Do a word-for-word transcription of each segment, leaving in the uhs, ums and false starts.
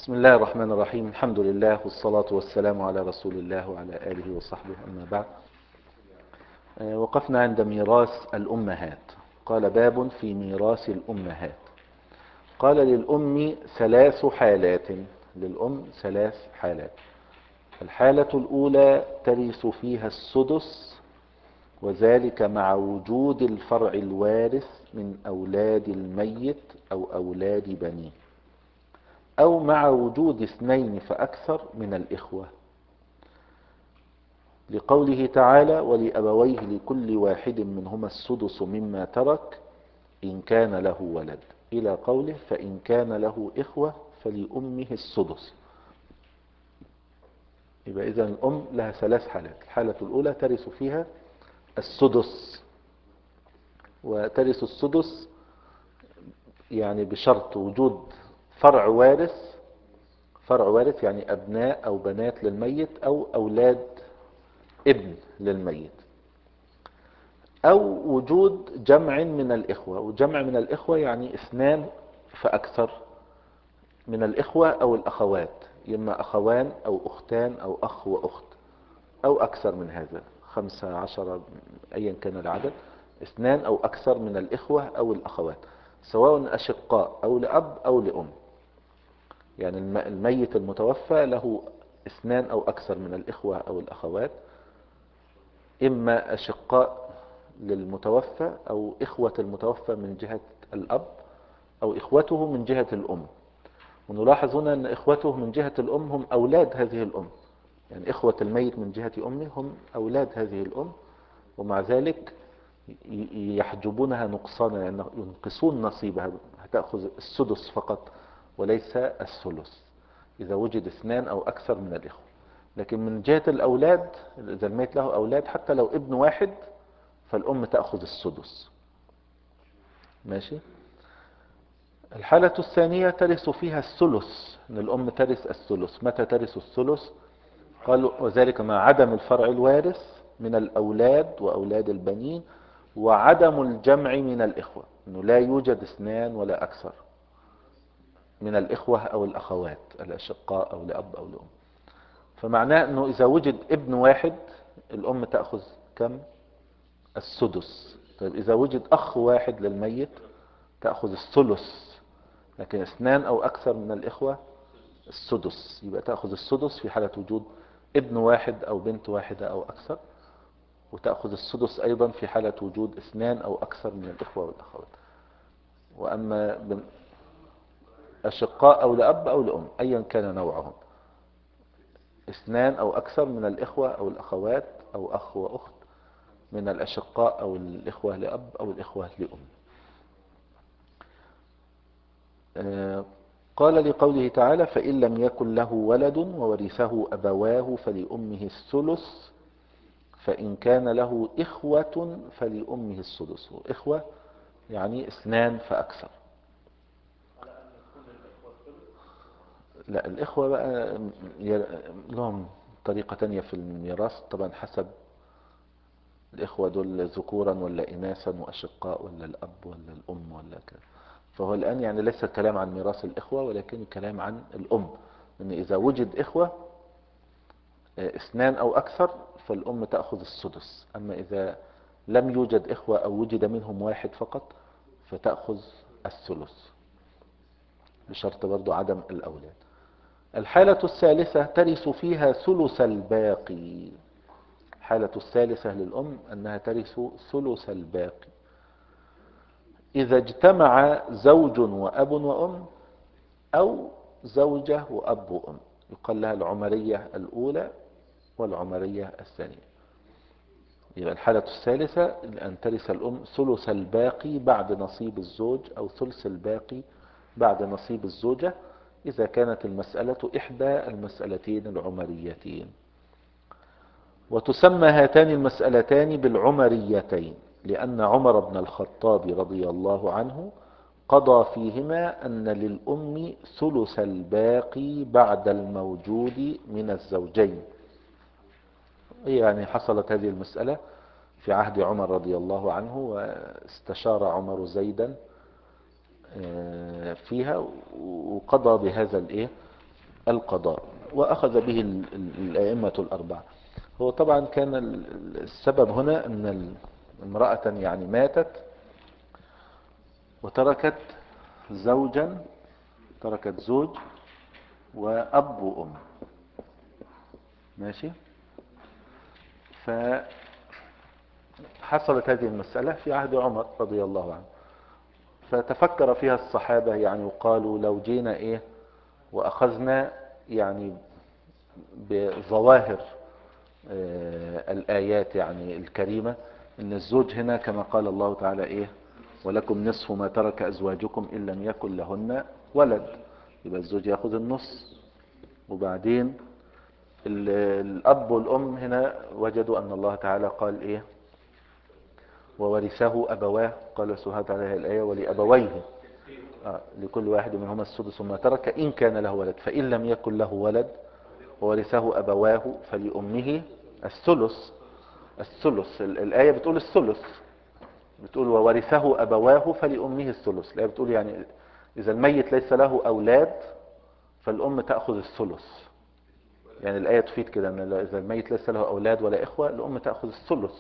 بسم الله الرحمن الرحيم. الحمد لله والصلاة والسلام على رسول الله وعلى آله وصحبه، أما بعد. وقفنا عند ميراث الأمهات. قال: باب في ميراث الأمهات. قال: للأم ثلاث حالات. للأم ثلاث حالات. الحالة الأولى ترث فيها السدس، وذلك مع وجود الفرع الوارث من أولاد الميت أو أولاد بنيه، أو مع وجود اثنين فأكثر من الإخوة، لقوله تعالى: ولأبويه لكل واحد منهما السدس مما ترك إن كان له ولد، إلى قوله: فإن كان له إخوة فلأمه السدس. يبقى إذن الأم لها ثلاث حالات. الحالة الأولى ترث فيها السدس، وترث السدس يعني بشرط وجود فرع وارث. فرع وارث يعني أبناء أو بنات للميت أو أولاد ابن للميت، أو وجود جمع من الإخوة. وجمع من الإخوة يعني اثنان فأكثر من الإخوة أو الأخوات، إما أخوان أو أختان أو أخ وأخت، أو أكثر من هذا، خمسة عشر أيا كان العدد. اثنان أو أكثر من الإخوة أو الأخوات، سواء أشقاء أو لأب أو لأم. يعني الميت المتوفى له اثنان أو أكثر من الإخوة أو الأخوات، إما أشقاء للمتوفى أو إخوة المتوفى من جهة الأب، أو إخوته من جهة الأم. ونلاحظ هنا أن إخوته من جهة الأم هم أولاد هذه الأم، يعني إخوة الميت من جهة أمه هم أولاد هذه الأم، ومع ذلك يحجبونها نقصانا، يعني ينقصون نصيبها، هتأخذ السدس فقط وليس الثلث إذا وجد اثنان أو أكثر من الإخوة. لكن من جهة الأولاد، إذا الميت له أولاد حتى لو ابن واحد، فالأم تأخذ السدس. ماشي. الحالة الثانية ترث فيها الثلث، أن الأم ترث الثلث. متى ترث الثلث؟ قالوا: وذلك مع عدم الفرع الوارث من الأولاد وأولاد البنين، وعدم الجمع من الإخوة، أنه لا يوجد اثنان ولا أكثر من الإخوة أو الأخوات الأشقاء أو لأب أو لأم. فمعناه أنه إذا وجد ابن واحد الأم تأخذ كم؟ السدس. طيب إذا وجد أخ واحد للميت تأخذ الثلث، لكن اثنان أو أكثر من الإخوة السدس. يبقى تأخذ السدس في حالة وجود ابن واحد أو بنت واحدة أو أكثر، وتأخذ السدس أيضا في حالة وجود اثنان أو أكثر من الإخوة والأخوات. وأما أشقاء أو لأب أو لأم أيا كان نوعهم، اثنان أو أكثر من الإخوة أو الأخوات، أو أخ وأخت من الأشقاء أو الإخوة لأب أو الإخوة لأم. قال: لقوله تعالى: فإن لم يكن له ولد وورثه أبواه فلأمه الثلث، فإن كان له إخوة فلأمه السدس. إخوة يعني اثنان فأكثر. لا، الإخوة بقى لهم طريقة تانية في الميراث طبعا، حسب الإخوة دول ذكورا ولا إناثا، وأشقاء ولا الأب ولا الأم ولا كذا. فهو الآن يعني ليس الكلام عن ميراث الإخوة، ولكن الكلام عن الأم، أن إذا وجد إخوة اثنان أو أكثر فالأم تأخذ السدس. أما إذا لم يوجد إخوة أو وجد منهم واحد فقط فتأخذ الثلث، بشرط برضو عدم الأولاد. الحالة الثالثة ترث فيها ثلث الباقي. الحالة الثالثة للأم أنها ترث ثلث الباقي إذا اجتمع زوج وأب وأم، أو زوجة وأب وأم. يقال لها العمرية الأولى والعمرية الثانية. يبقى الحالة الثالثة أن ترث الأم ثلث الباقي بعد نصيب الزوج، أو ثلث الباقي بعد نصيب الزوجة، إذا كانت المسألة إحدى المسألتين العمريتين. وتسمى هاتان المسألتان بالعمريتين، لأن عمر بن الخطاب رضي الله عنه قضى فيهما أن للأم ثلث الباقي بعد الموجود من الزوجين. يعني حصلت هذه المسألة في عهد عمر رضي الله عنه، واستشار عمر زيدا فيها، وقضى بهذا الايه القضاء، وأخذ به ال- ال- الأئمة الأربعة. هو طبعا كان ال- السبب هنا أن ال- امرأة يعني ماتت وتركت زوجا، تركت زوج وأب وأم، ماشي. فحصلت هذه المسألة في عهد عمر رضي الله عنه، فتفكر فيها الصحابة يعني، وقالوا لو جينا ايه واخذنا يعني بظواهر آه، الآيات يعني الكريمة، ان الزوج هنا كما قال الله تعالى ايه ولكم نصف ما ترك ازواجكم ان لم يكن لهن ولد، يبقى الزوج ياخذ النص. وبعدين ال- الاب والام هنا وجدوا ان الله تعالى قال ايه وورثه ابواه، قال سبحانه وتعالى هذه الايه ولابويه آه، لكل واحد منهما السدس ما ترك إن كان له ولد، فإن لم يكن له ولد وورثه أبواه فلأمه الثلث. الثلث ال- الآية بتقول الثلث، بتقول وورثه أبواه فلأمه الثلث. الآية بتقول يعني إذا الميت ليس له أولاد فالأم تأخذ الثلث. يعني الآية تفيد كده أن إذا الميت ليس له أولاد ولا إخوة الأم تأخذ الثلث،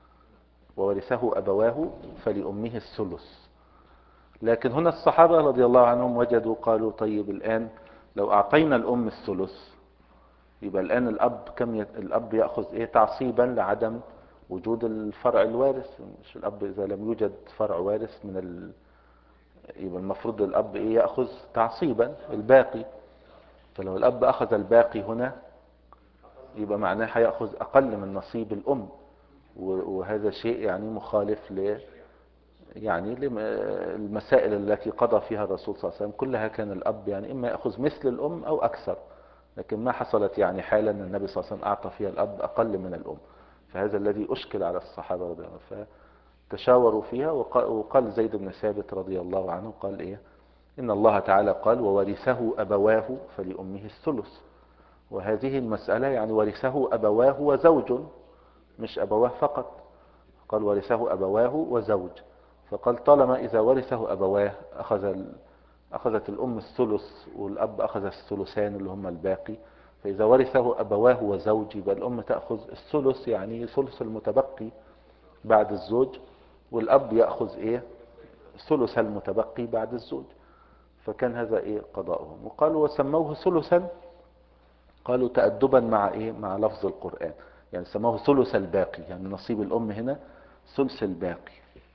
وورثه أبواه فلأمه الثلث. لكن هنا الصحابة رضي الله عنهم وجدوا قالوا طيب الآن لو أعطينا الأم الثلث يبقى الآن الأب كم يت... الأب يأخذ إيه تعصيبا لعدم وجود الفرع الوارث. مش الأب إذا لم يوجد فرع وارث من ال... يبقى المفروض الأب إيه يأخذ تعصيبا الباقي. فلو الأب أخذ الباقي هنا يبقى معناه هيأخذ أقل من نصيب الأم، وهذا شيء يعني مخالف ل يعني المسائل التي قضى فيها الرسول صلى الله عليه وسلم كلها كان الأب يعني إما يأخذ مثل الأم أو أكثر، لكن ما حصلت يعني حالة أن النبي صلى الله عليه وسلم أعطى فيها الأب أقل من الأم. فهذا الذي أشكل على الصحابة رضي الله عنهم، فتشاوروا فيها. وقال زيد بن ثابت رضي الله عنه قال إيه إن الله تعالى قال وورثه أبواه فلأمه الثلث، وهذه المسألة يعني ورثه أبواه وزوج، مش أبواه فقط، قال ورثه أبواه وزوج. فقال طالما إذا ورثه أبواه أخذ ال... أخذت الأم الثلث والأب أخذ الثلثان اللي هم الباقي، فإذا ورثه أبواه وزوج يبقى الأم تأخذ الثلث يعني ثلث المتبقي بعد الزوج، والأب يأخذ إيه ثلث المتبقي بعد الزوج. فكان هذا إيه قضاؤهم. وقالوا وسموه ثلثا، قالوا تأدبا مع إيه مع لفظ القرآن، يعني سموه ثلث الباقي، يعني نصيب الأم هنا ثلث الباقي،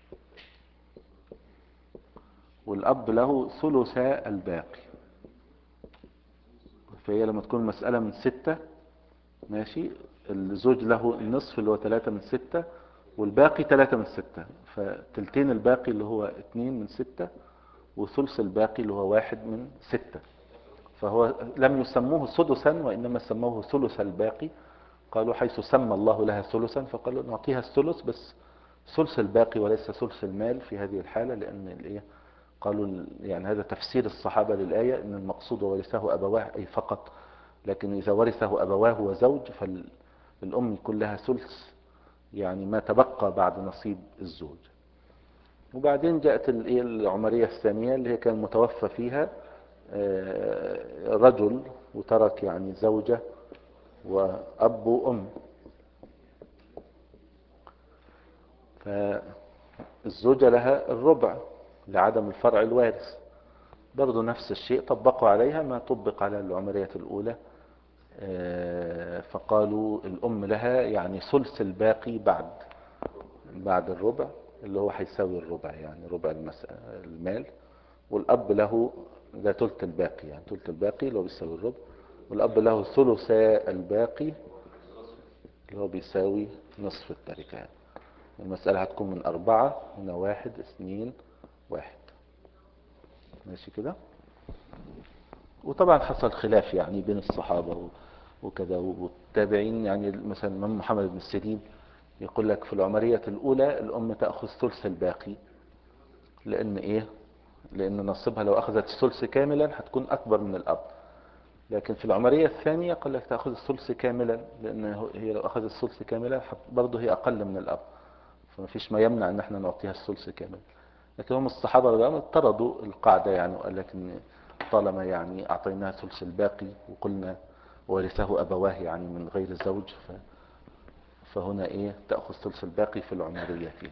والأب له ثلث الباقي. فهي لما تكون مسألة من ستة ماشي، الزوج له النصف اللي هو ثلاثة من ستة، والباقي ثلاثة من ستة، فتلتين الباقي اللي هو اتنين من ستة، وثلث الباقي اللي هو واحد من ستة. فهو لم يسموه سدسا وإنما سموه ثلث الباقي. قالوا حيث سمى الله لها ثلثا فقالوا نعطيها الثلث بس ثلث الباقي وليس ثلث المال في هذه الحالة، لأن الإيه قالوا يعني هذا تفسير الصحابة للآية أن المقصود ورثه أبواه أي فقط، لكن إذا ورثه أبواه وزوج فالأم يكون لها ثلث يعني ما تبقى بعد نصيب الزوج. وبعدين جاءت الإيه العمرية الثانية اللي هي كان متوفى فيها آه، رجل وترك يعني زوجة وأب وأم، فالزوجة لها الربع لعدم الفرع الوارث. برضو نفس الشيء طبقوا عليها ما طبق على العمرية الأولى، آه، فقالوا الأم لها يعني ثلث الباقي بعد بعد الربع اللي هو هيساوي الربع يعني ربع المس- المال، والأب له ده ثلث الباقي يعني ثلث الباقي اللي هو بيساوي الربع، والأب له ثلث الباقي اللي هو بيساوي نصف التركة. يعني المسألة هتكون من أربعة، هنا واحد اثنين واحد، ماشي كده. وطبعا حصل خلاف يعني بين الصحابة وكذا والتابعين، يعني مثلا الإمام محمد بن السيرين يقول لك في العمرية الأولى الأم تأخذ ثلث الباقي، لأن إيه لأن نصيبها لو أخذت الثلث كاملا هتكون أكبر من الأب. لكن في العمرية الثانية قال لك تأخذ الثلث كاملا، لأن هي لو أخذت الثلث كاملا برضه هي أقل من الأب، فما فيش ما يمنع أن احنا نعطيها الثلث كاملا. لكن هم الصحابة رضي الله عنهم اضطردوا القاعدة يعني، وقال لك ان طالما يعني أعطيناها ثلث الباقي وقلنا ورثه أبواه يعني من غير زوج، فهنا إيه تأخذ ثلث الباقي في العمرية فيه.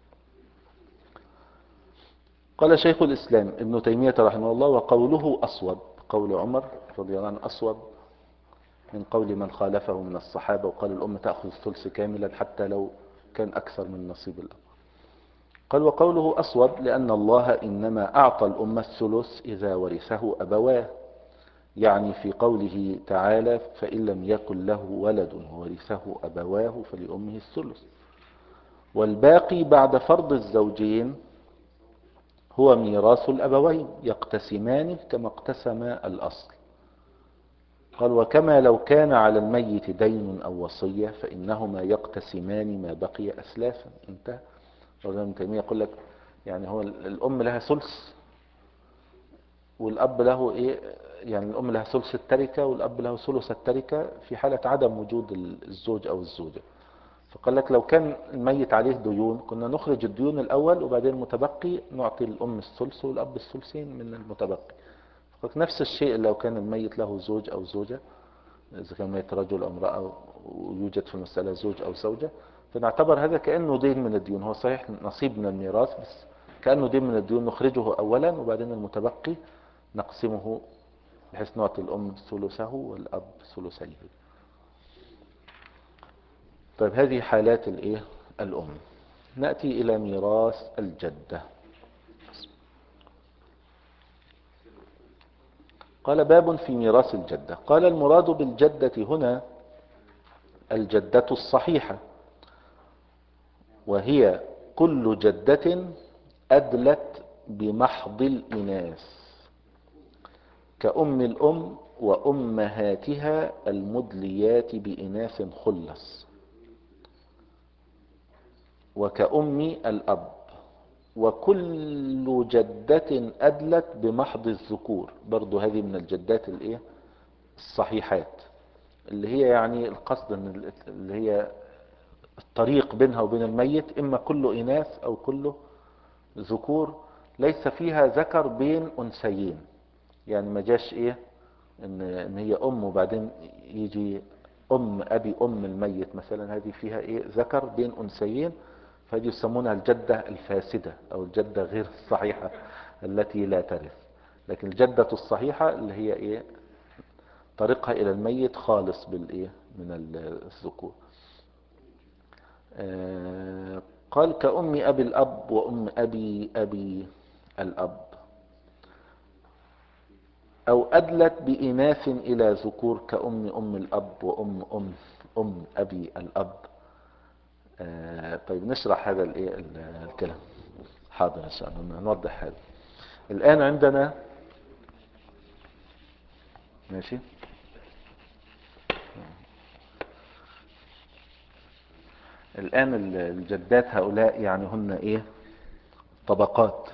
قال شيخ الإسلام ابن تيمية رحمه الله: وقوله أصوب، قول عمر رضي الله عنه أصوب من قول من خالفه من الصحابة، وقال الأم تأخذ الثلث كاملا حتى لو كان أكثر من نصيب الأب. قال: وقوله أصوب لأن الله إنما أعطى الأم الثلث إذا ورثه أبواه، يعني في قوله تعالى: فإن لم يكن له ولد وورثه أبواه فلأمه الثلث، والباقي بعد فرض الزوجين هو ميراث الأبوين يقتسمان كما اقتسم الأصل. قال: وكما لو كان على الميت دين أو وصية فإنهما يقتسمان ما بقي أسلافا. انتهى. ابن تيمية يقول لك يعني هو الأم لها ثلث والأب له إيه، يعني الأم لها ثلث التركة والأب له ثلث التركة في حالة عدم وجود الزوج أو الزوجة. فقال لك لو كان الميت عليه ديون كنا نخرج الديون الأول وبعدين المتبقي نعطي الأم الثلث والأب الثلثين من المتبقي. فقال نفس الشيء لو كان الميت له زوج أو زوجة، إذا كان ميت رجل أو امرأة ويوجد في المسألة زوج أو زوجة، فنعتبر هذا كأنه دين من الديون. هو صحيح نصيب من الميراث بس كأنه دين من الديون، نخرجه أولا وبعدين المتبقي نقسمه بحيث نعطي الأم ثلثه والأب ثلثيه. طيب هذه حالات الإيه الأم. نأتي إلى ميراث الجدة. قال: باب في ميراث الجدة. قال: المراد بالجدة هنا الجدة الصحيحة، وهي كل جدة أدلت بمحض الإناث كأم الأم وأمهاتها المدليات بإناث خلص، وكأم الأب، وكل جدة أدلت بمحض الذكور. برضو هذه من الجدات الايه الصحيحات، اللي هي يعني القصد ان اللي هي الطريق بينها وبين الميت اما كله اناث او كله ذكور، ليس فيها ذكر بين انثيين. يعني ما جاش ايه ان ان هي ام وبعدين يجي ام ابي ام الميت مثلا، هذه فيها ايه ذكر بين انثيين، فهذه يسمونها الجدة الفاسدة او الجدة غير الصحيحة التي لا ترث. لكن الجدة الصحيحة اللي هي ايه طريقها الى الميت خالص بالايه من الذكور. آه قال: كأم ابي الاب وام ابي ابي الاب، او ادلت باناث الى ذكور كأم ام الاب وام ام ام ابي الاب. آه طيب نشرح هذا الايه الكلام. حاضر ان شاء الله نوضح هذا. الان عندنا ماشي الان الجدات هؤلاء يعني هن ايه طبقات.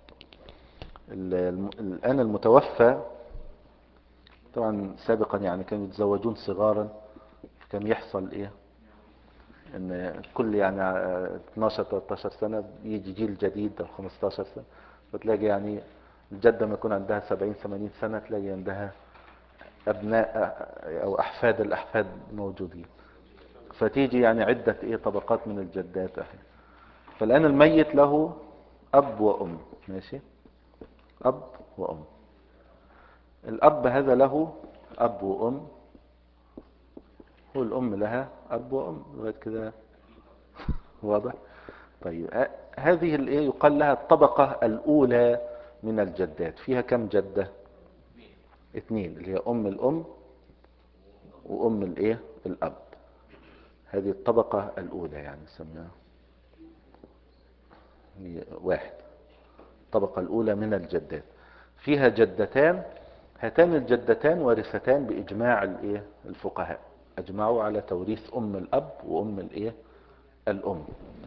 الان المتوفى طبعا سابقا يعني كانوا يتزوجون صغارا، كان يحصل ايه ان كل يعني اثناشر ثلاثة عشر سنة يجي جيل جديد او خمستاشر سنة، فتلاقي يعني الجدة ما يكون عندها سبعين ثمانين سنة تلاقي عندها ابناء او احفاد الاحفاد موجودين، فتيجي يعني عدة ايه طبقات من الجدات. فالان الميت له اب وام، ماشي، اب وام. الاب هذا له اب وام، والام لها اب وام، لغايه كده واضح. طيب هذه الايه يقال لها الطبقة الاولى من الجدات. فيها كم جدة؟ اثنين، اللي هي ام الام وام الايه الاب. هذه الطبقة الاولى يعني نسميها واحد. الطبقة الاولى من الجدات فيها جدتان، هاتان الجدتان وارثتان باجماع الايه الفقهاء، اجمعوا على توريث ام الاب وام الايه الام.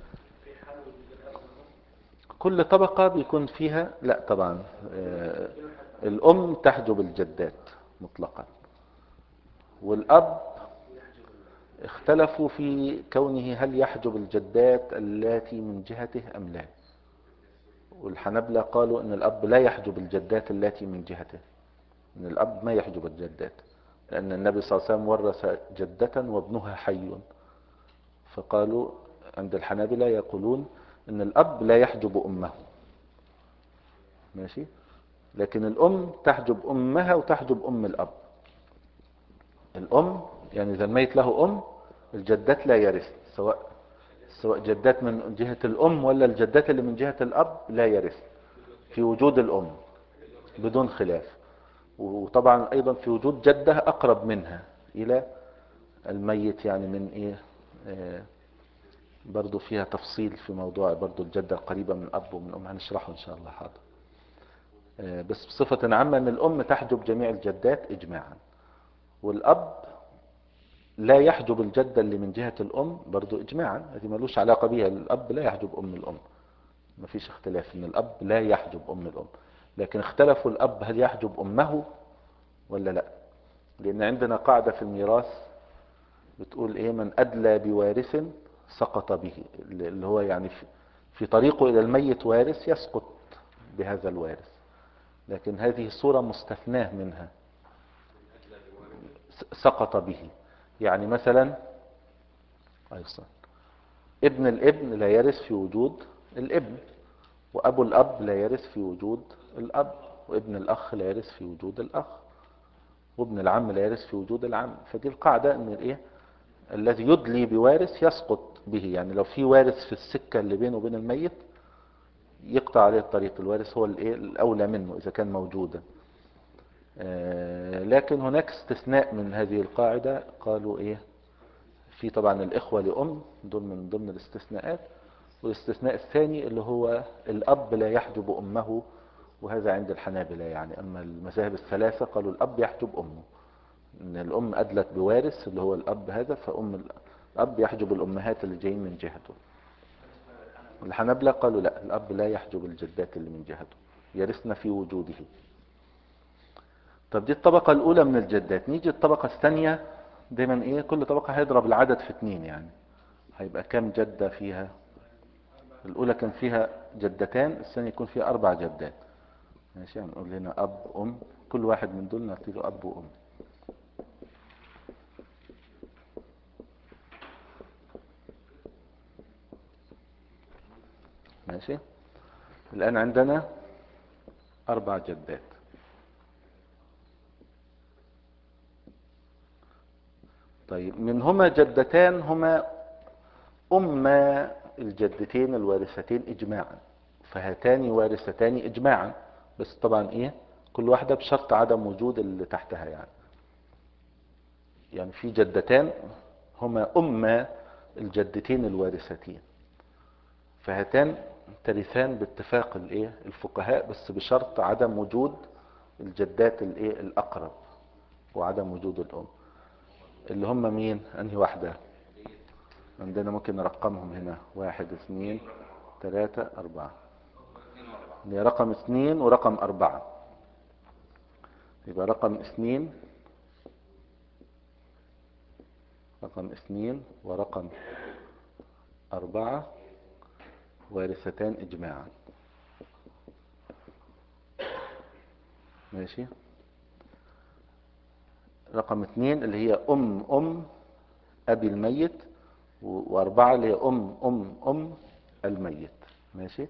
كل طبقة بيكون فيها لا طبعا آه الام تحجب الجدات مطلقا، والاب اختلفوا في كونه هل يحجب الجدات اللاتي من جهته ام لا. والحنبلة قالوا ان الاب لا يحجب الجدات اللاتي من جهته، ان الاب ما يحجب الجدات، لان النبي صلى الله عليه وسلم ورث جدة وابنها حي، فقالوا عند الحنابلة يقولون ان الاب لا يحجب امه، ماشي، لكن الام تحجب امها وتحجب ام الاب. الام يعني اذا الميت له ام، الجدات لا يرث، سواء سواء جدات من جهة الام ولا الجدات اللي من جهة الاب لا يرث في وجود الام بدون خلاف. وطبعا ايضا في وجود جدة اقرب منها الى الميت، يعني من ايه آه برضو فيها تفصيل في موضوع برضو الجدة القريبة من الاب ومن الام، هنشرحه ان شاء الله حاضر. آه بس بصفة عامة ان الام تحجب جميع الجدات اجماعا، والاب لا يحجب الجدة اللي من جهة الام برضو اجماعا، هذه ملوش علاقة بها، الاب لا يحجب ام الام، ما فيش اختلاف ان الاب لا يحجب ام الام، لكن اختلفوا الاب هل يحجب امه ولا لا. لان عندنا قاعدة في الميراث بتقول ايه، من ادلى بوارث سقط به، اللي هو يعني في, في طريقه الى الميت وارث يسقط بهذا الوارث، لكن هذه الصورة مستثناه منها، سقط به. يعني مثلا أيضا ابن الابن لا يرث في وجود الابن، وابو الاب لا يرث في وجود الاب، وابن الاخ لا يرث في وجود الاخ، وابن العم لا يرث في وجود العم. فدي القاعدة ان الايه الذي يدلي بوارث يسقط به، يعني لو في وارث في السكة اللي بينه وبين الميت يقطع عليه الطريق، الوارث هو الايه الاولى منه اذا كان موجودا. آه لكن هناك استثناء من هذه القاعدة، قالوا ايه، في طبعا الاخوة لام دول من ضمن الاستثناءات، والاستثناء الثاني اللي هو الاب لا يحجب امه، وهذا عند الحنابلة يعني. اما المذاهب الثلاثة قالوا الاب يحجب امه، ان الام ادلت بوارث اللي هو الاب هذا، فام الاب يحجب الامهات اللي جايين من جهته. الحنابلة قالوا لا، الاب لا يحجب الجدات اللي من جهته، يرثن في وجوده. طب دي الطبقة الاولى من الجدات. نيجي الطبقة الثانية، دايما ايه كل طبقة هيضرب العدد في اتنين، يعني هيبقى كام جدة فيها؟ الاولى كان فيها جدتان، الثانية يكون فيها اربع جدات، ماشي، هنقول يعني هنا اب ام، كل واحد من دول نعطيله اب وام، ماشي. الان عندنا اربع جدات. طيب منهما جدتان هما أما الجدتين الوارثتين إجماعا، فهاتان وارثتان إجماعا، بس طبعا إيه كل واحدة بشرط عدم وجود اللي تحتها. يعني يعني في جدتان هما أما الجدتين الوارثتين، فهاتان ترثان باتفاق الإيه الفقهاء، بس بشرط عدم وجود الجدات الإيه الأقرب وعدم وجود الأم. اللي هم مين؟ أنهي واحدة عندنا؟ ممكن نرقمهم هنا، واحد اثنين ثلاثة أربعة، هي رقم اثنين ورقم أربعة. يبقى رقم اثنين رقم اثنين ورقم أربعة وارثتان إجماعا، ماشي. رقم اثنين اللي هي أم أم أبي الميت، وأربعة اللي هي أم أم أم الميت، ماشي.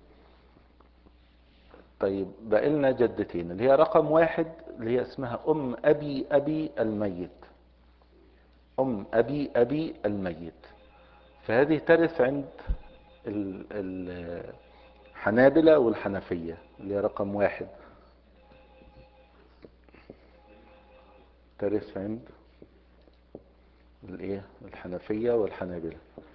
طيب بقى لنا جدتين، اللي هي رقم واحد اللي هي اسمها أم أبي أبي الميت، أم أبي أبي الميت. فهذه ترث عند الحنابلة والحنفية، اللي هي رقم واحد ترث عند الايه الحنفية والحنابلة،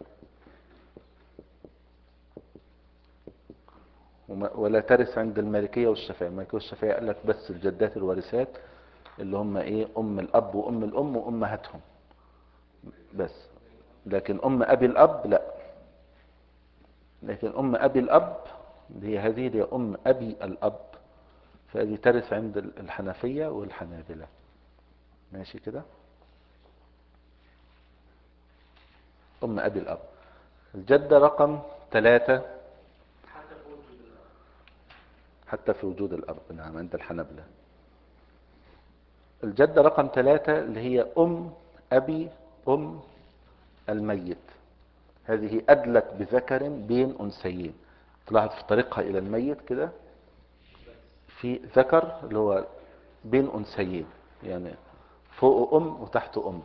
ولا ترث عند المالكية والشافعية. المالكية والشافعية قال لك بس الجدات الوارثات اللي هم ايه ام الاب وام الام وامهاتهم بس، لكن ام ابي الاب لا. لكن ام ابي الاب اللي هي هذه اللي هي ام ابي الاب، فهذه ترث عند الحنفية والحنابلة، ماشي كده. ام ابي الاب. الجدة رقم ثلاثة حتى في وجود الاب، نعم، عند الحنابلة. الجدة رقم ثلاثة اللي هي أم أبي أم الميت، هذه أدلت بذكر بين أنثيين. تلاحظ في طريقها إلى الميت كده في ذكر اللي هو بين أنثيين، يعني فوق أم وتحت أم.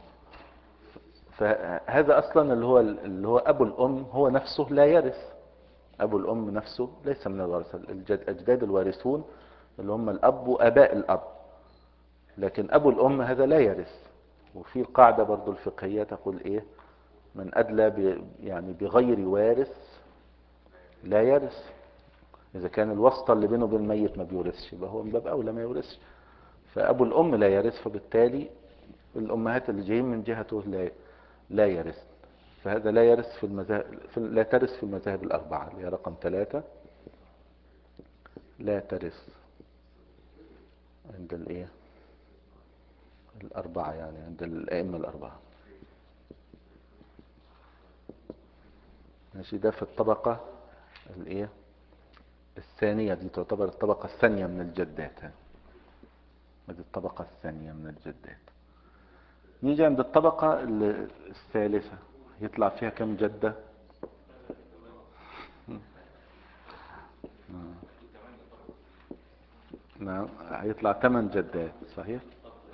فهذا أصلا اللي هو اللي هو أبو الأم هو نفسه لا يرث. أبو الأم نفسه ليس من الورثة، الأجداد الوارثون اللي هم الأب وآباء الأب، لكن أبو الأم هذا لا يرث. وفي قاعدة برضو الفقهية تقول إيه؟ من أدلى ب يعني بغير وارث لا يرث. إذا كان الواسطة اللي بينه وبين الميت ما بيورثش يبقى هو من باب أولى ما يورثش. فأبو الأم لا يرث، فبالتالي الأمهات اللي جايين من جهته لا لا يرث. فهذا لا يرث في المذاهب، لا ترث في المذاهب الأربعة اللي هي رقم ثلاثة، لا ترث عند الإيه الأربعة، يعني عند الأئمة الأربعة. ماشي. ده في الطبقة الإيه الثانية، دي تعتبر الطبقة الثانية من الجدات. هذه الطبقة الثانية من الجدات. نيجي عند الطبقة الثالثة، يطلع فيها كم جدة؟ نعم، هيطلع ثمان جدات صحيح.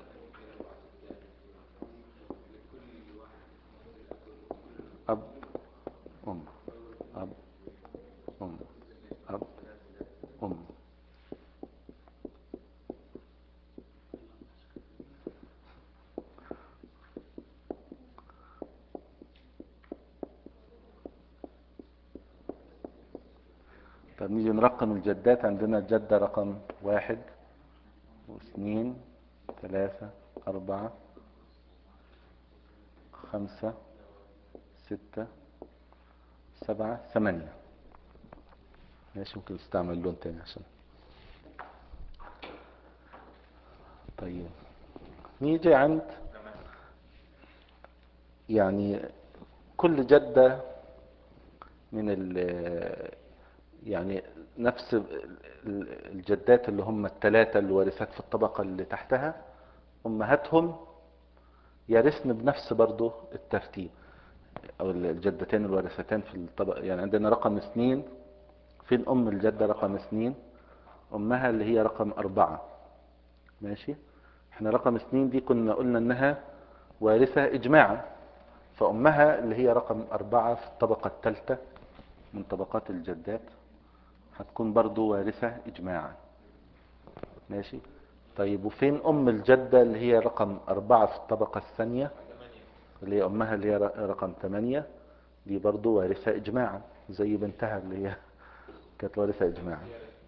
أب أم أب أم أب أم. طب نيجي نرقم الجدات. عندنا الجدة رقم واحد واثنين ثلاثة أربعة خمسة ستة سبعة ثمانية. ماشي، ممكن نستعمل لون تاني عشان. طيب نيجي عند يعني كل جدة من ال يعني نفس الجدات اللي هم الثلاثة اللي وارثات في الطبقة اللي تحتها، أمهاتهم يرثن بنفس برضو الترتيب، أو الجدتين الوارثتان في الطبقة. يعني عندنا رقم اثنين، فين أم الجدة رقم اثنين؟ أمها اللي هي رقم أربعة. ماشي. احنا رقم اثنين دي كنا قلنا انها وارثة اجماعا، فامها اللي هي رقم اربعة في الطبقة الثالثة من طبقات الجدات هتكون برضو وارثة اجماعا. ماشي. طيب وفين ام الجدة اللي هي رقم اربعة في الطبقة الثانية، اللي هي امها اللي هي رقم ثمانية؟ دي برضو وارثة اجماعا زي بنتها اللي هي كانت وارثة اجماعا.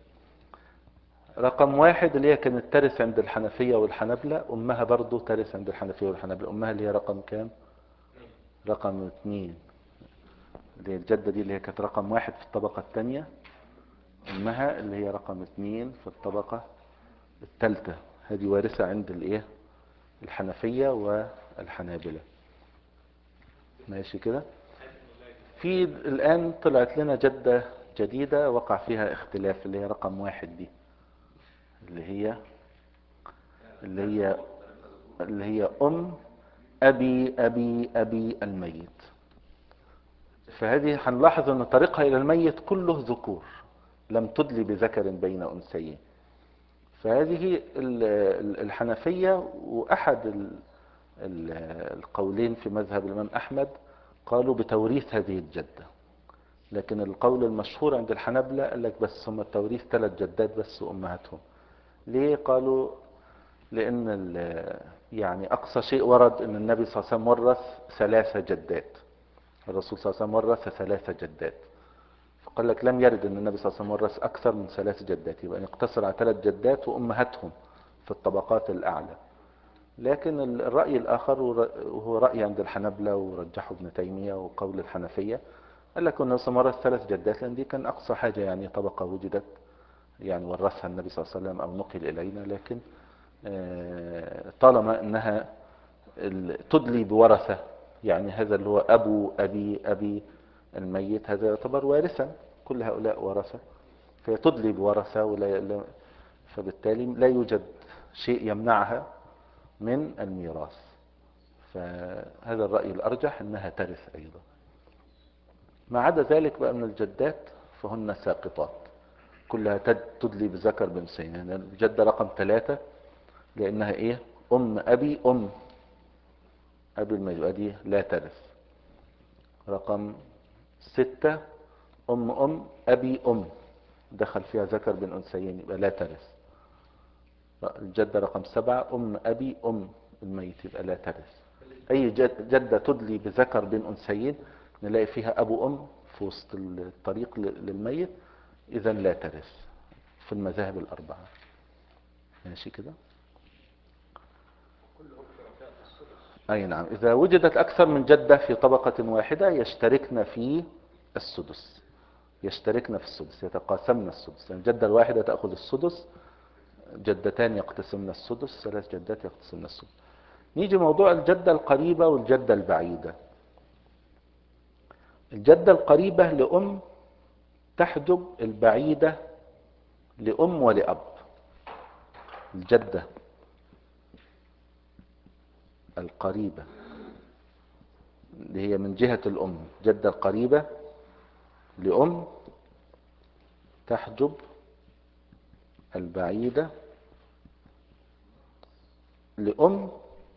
رقم واحد اللي هي كانت ترث عند الحنفية والحنبلة، امها برضو ترث عند الحنفية والحنبلة. امها اللي هي رقم كام؟ رقم اثنين. اللي هي الجدة دي اللي هي كانت رقم واحد في الطبقة الثانية، امها اللي هي رقم اثنين في الطبقة الثالثة. هذه وارثة عند الايه الحنفية والحنابلة. ماشي كده. في الان طلعت لنا جدة جديدة وقع فيها اختلاف، اللي هي رقم واحد دي، اللي هي اللي هي اللي هي ام ابي ابي ابي الميت. فهذه هنلاحظ ان طريقها الى الميت كله ذكور، لم تدلي بذكر بين انثيين. فهذه الحنفية، واحد القولين في مذهب الامام احمد قالوا بتوريث هذه الجدة، لكن القول المشهور عند الحنبلة قال لك بس هم التوريث ثلاث جدات بس وامهاتهم. ليه؟ قالوا لان يعني اقصى شيء ورد ان النبي صلى الله عليه وسلم ورث ثلاثة جدات، الرسول صلى الله عليه وسلم ورث ثلاثة جدات. فقال لك لم يرد ان النبي صلى الله عليه وسلم ورث اكثر من ثلاث جدات، يبقى يقتصر على ثلاث جدات وامهاتهم في الطبقات الاعلى. لكن الرأي الاخر وهو رأي عند الحنبلة ورجحه ابن تيمية وقول الحنفية، قال لك انه ورث ثلاث جدات لان دي كان اقصى حاجة يعني طبقة وجدت يعني ورثها النبي صلى الله عليه وسلم او نقل الينا. لكن طالما انها تدلي بورثة، يعني هذا اللي هو ابو ابي ابي الميت هذا يعتبر وارثا، كل هؤلاء ورثة، فيتدلي بورثة ولا، فبالتالي لا يوجد شيء يمنعها من الميراث. فهذا الرأي الأرجح أنها ترث أيضا. ما عدا ذلك بقى من الجدات فهن ساقطات، كلها تدلي بذكر بأنثيين. يعني الجدة رقم ثلاثة لأنها إيه؟ أم أبي أم أبي الميت، دي لا ترث. رقم ستة أم أم أبي أم، دخل فيها ذكر بن أنثيين، يبقى لا ترث. الجدة رقم سبعة أم أبي أم الميت، يبقى لا ترث. أي جدة تدلي بذكر بن أنثيين نلاقي فيها أبو أم في وسط الطريق للميت، إذا لا ترث في المذاهب الأربعة. ماشي كده؟ أي نعم. إذا وجدت أكثر من جدة في طبقة واحدة يشتركن في السدس، يشتركن في السدس، يتقاسمن السدس. يعني الجدة الواحدة تأخذ السدس، جدتان يقتسمن السدس، ثلاث جدات يقتسمن السدس. نيجي موضوع الجدة القريبة والجدة البعيدة. الجدة القريبة لأم تحجب البعيدة لأم ولأب. الجدة القريبة اللي هي من جهة الأم، الجدة القريبة لأم تحجب البعيدة لأم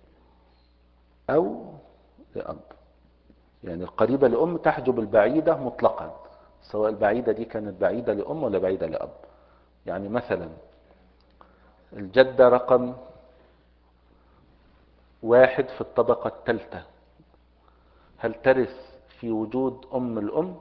أو لأب. يعني القريبة لأم تحجب البعيدة مطلقا، سواء البعيدة دي كانت بعيدة لأم ولا بعيدة لأب. يعني مثلا الجدة رقم واحد في الطبقة الثالثة، هل ترث في وجود أم الأم؟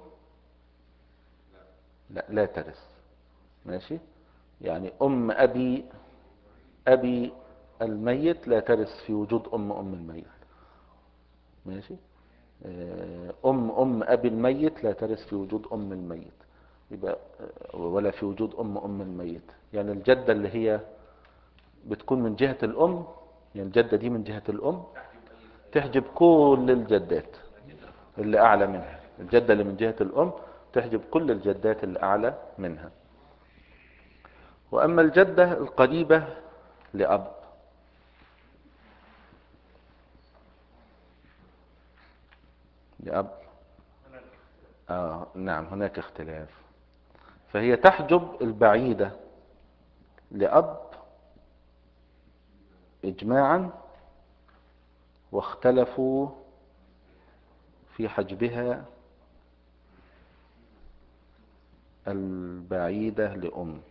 لا، لا ترث. ماشي. يعني أم أبي أبي الميت لا ترث في وجود أم أم الميت. ماشي. أم أم أبي الميت لا ترث في وجود أم الميت، يبقى ولا في وجود أم أم الميت. يعني الجدة اللي هي بتكون من جهة الأم، يعني الجدة دي من جهة الأم تحجب كل الجدات اللي أعلى منها. الجدة اللي من جهة الأم تحجب كل الجدات اللي أعلى منها. وأما الجدة القريبة لأب، لأب آه نعم هناك اختلاف. فهي تحجب البعيدة لأب إجماعا، واختلفوا في حجبها البعيدة لأم.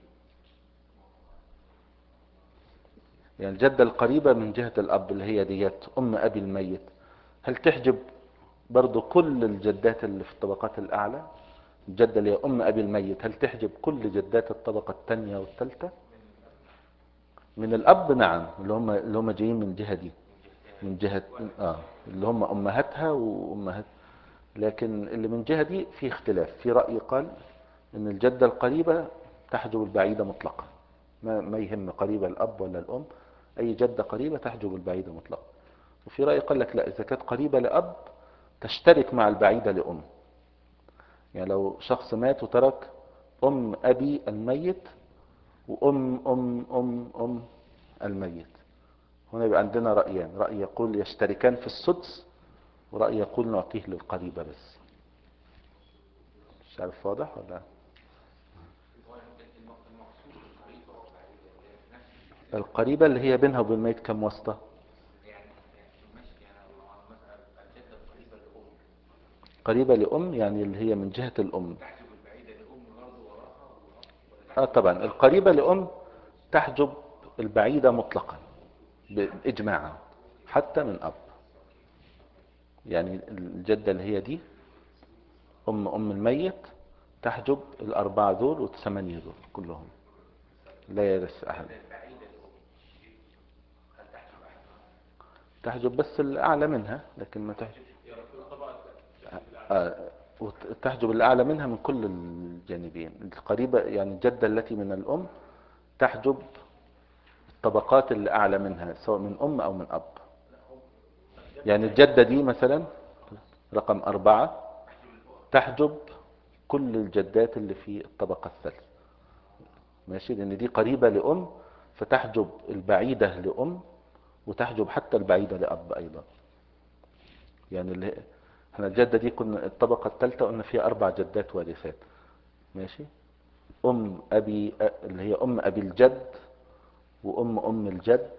يعني الجدة القريبة من جهة الأب اللي هي ديت أم أبي الميت، هل تحجب برضو كل الجدات اللي في الطبقات الأعلى؟ الجدة اللي هي أم أبي الميت هل تحجب كل جدات الطبقة الثانية والثالثة؟ من الأب نعم، اللي هم اللي هم جايين من جهة دي، من جهة آه اللي هم أمهاتها وأمهات. لكن اللي من جهة دي في اختلاف، في رأي قال إن الجدة القريبة تحجب البعيدة مطلقا، ما ما يهم قريبة الأب ولا الأم، أي جدة قريبة تحجب البعيدة مطلقا. وفي رأي قال لك لا، إذا كانت قريبة لأب تشترك مع البعيدة لأم. يعني لو شخص مات وترك أم أبي الميت وأم أم أم أم الميت، هنا يبقى عندنا رأيان، رأي يقول يشتركان في السدس، ورأي يقول نعطيه للقريبة بس. مش عارف واضح ولا؟ القريبة اللي هي بينها وبين الميت كم واسطة؟ قريبة لأم يعني اللي هي من جهة الأم. اه طبعا القريبة لأم تحجب البعيدة مطلقا بإجماعا حتى من أب. يعني الجدة اللي هي دي أم أم الميت تحجب الأربعة دول والثمانية دول كلهم، لا يرث أحد. تحجب بس الأعلى منها، لكن ما تحجب آه تحجب الأعلى منها من كل الجانبين. القريبة يعني الجدة التي من الأم تحجب الطبقات اللي أعلى منها سواء من أم أو من أب. يعني الجدة دي مثلا رقم أربعة تحجب كل الجدات اللي في الطبقة الثالثة. ماشي، لأن دي قريبة لأم فتحجب البعيدة لأم، وتحجب حتى البعيدة لأب أيضا. يعني اللي احنا الجدة دي كنا الطبقة الثالثة قلنا فيها أربع جدات وارثات، ماشي. أم أبي اللي هي أم أبي الجد، وأم أم الجد،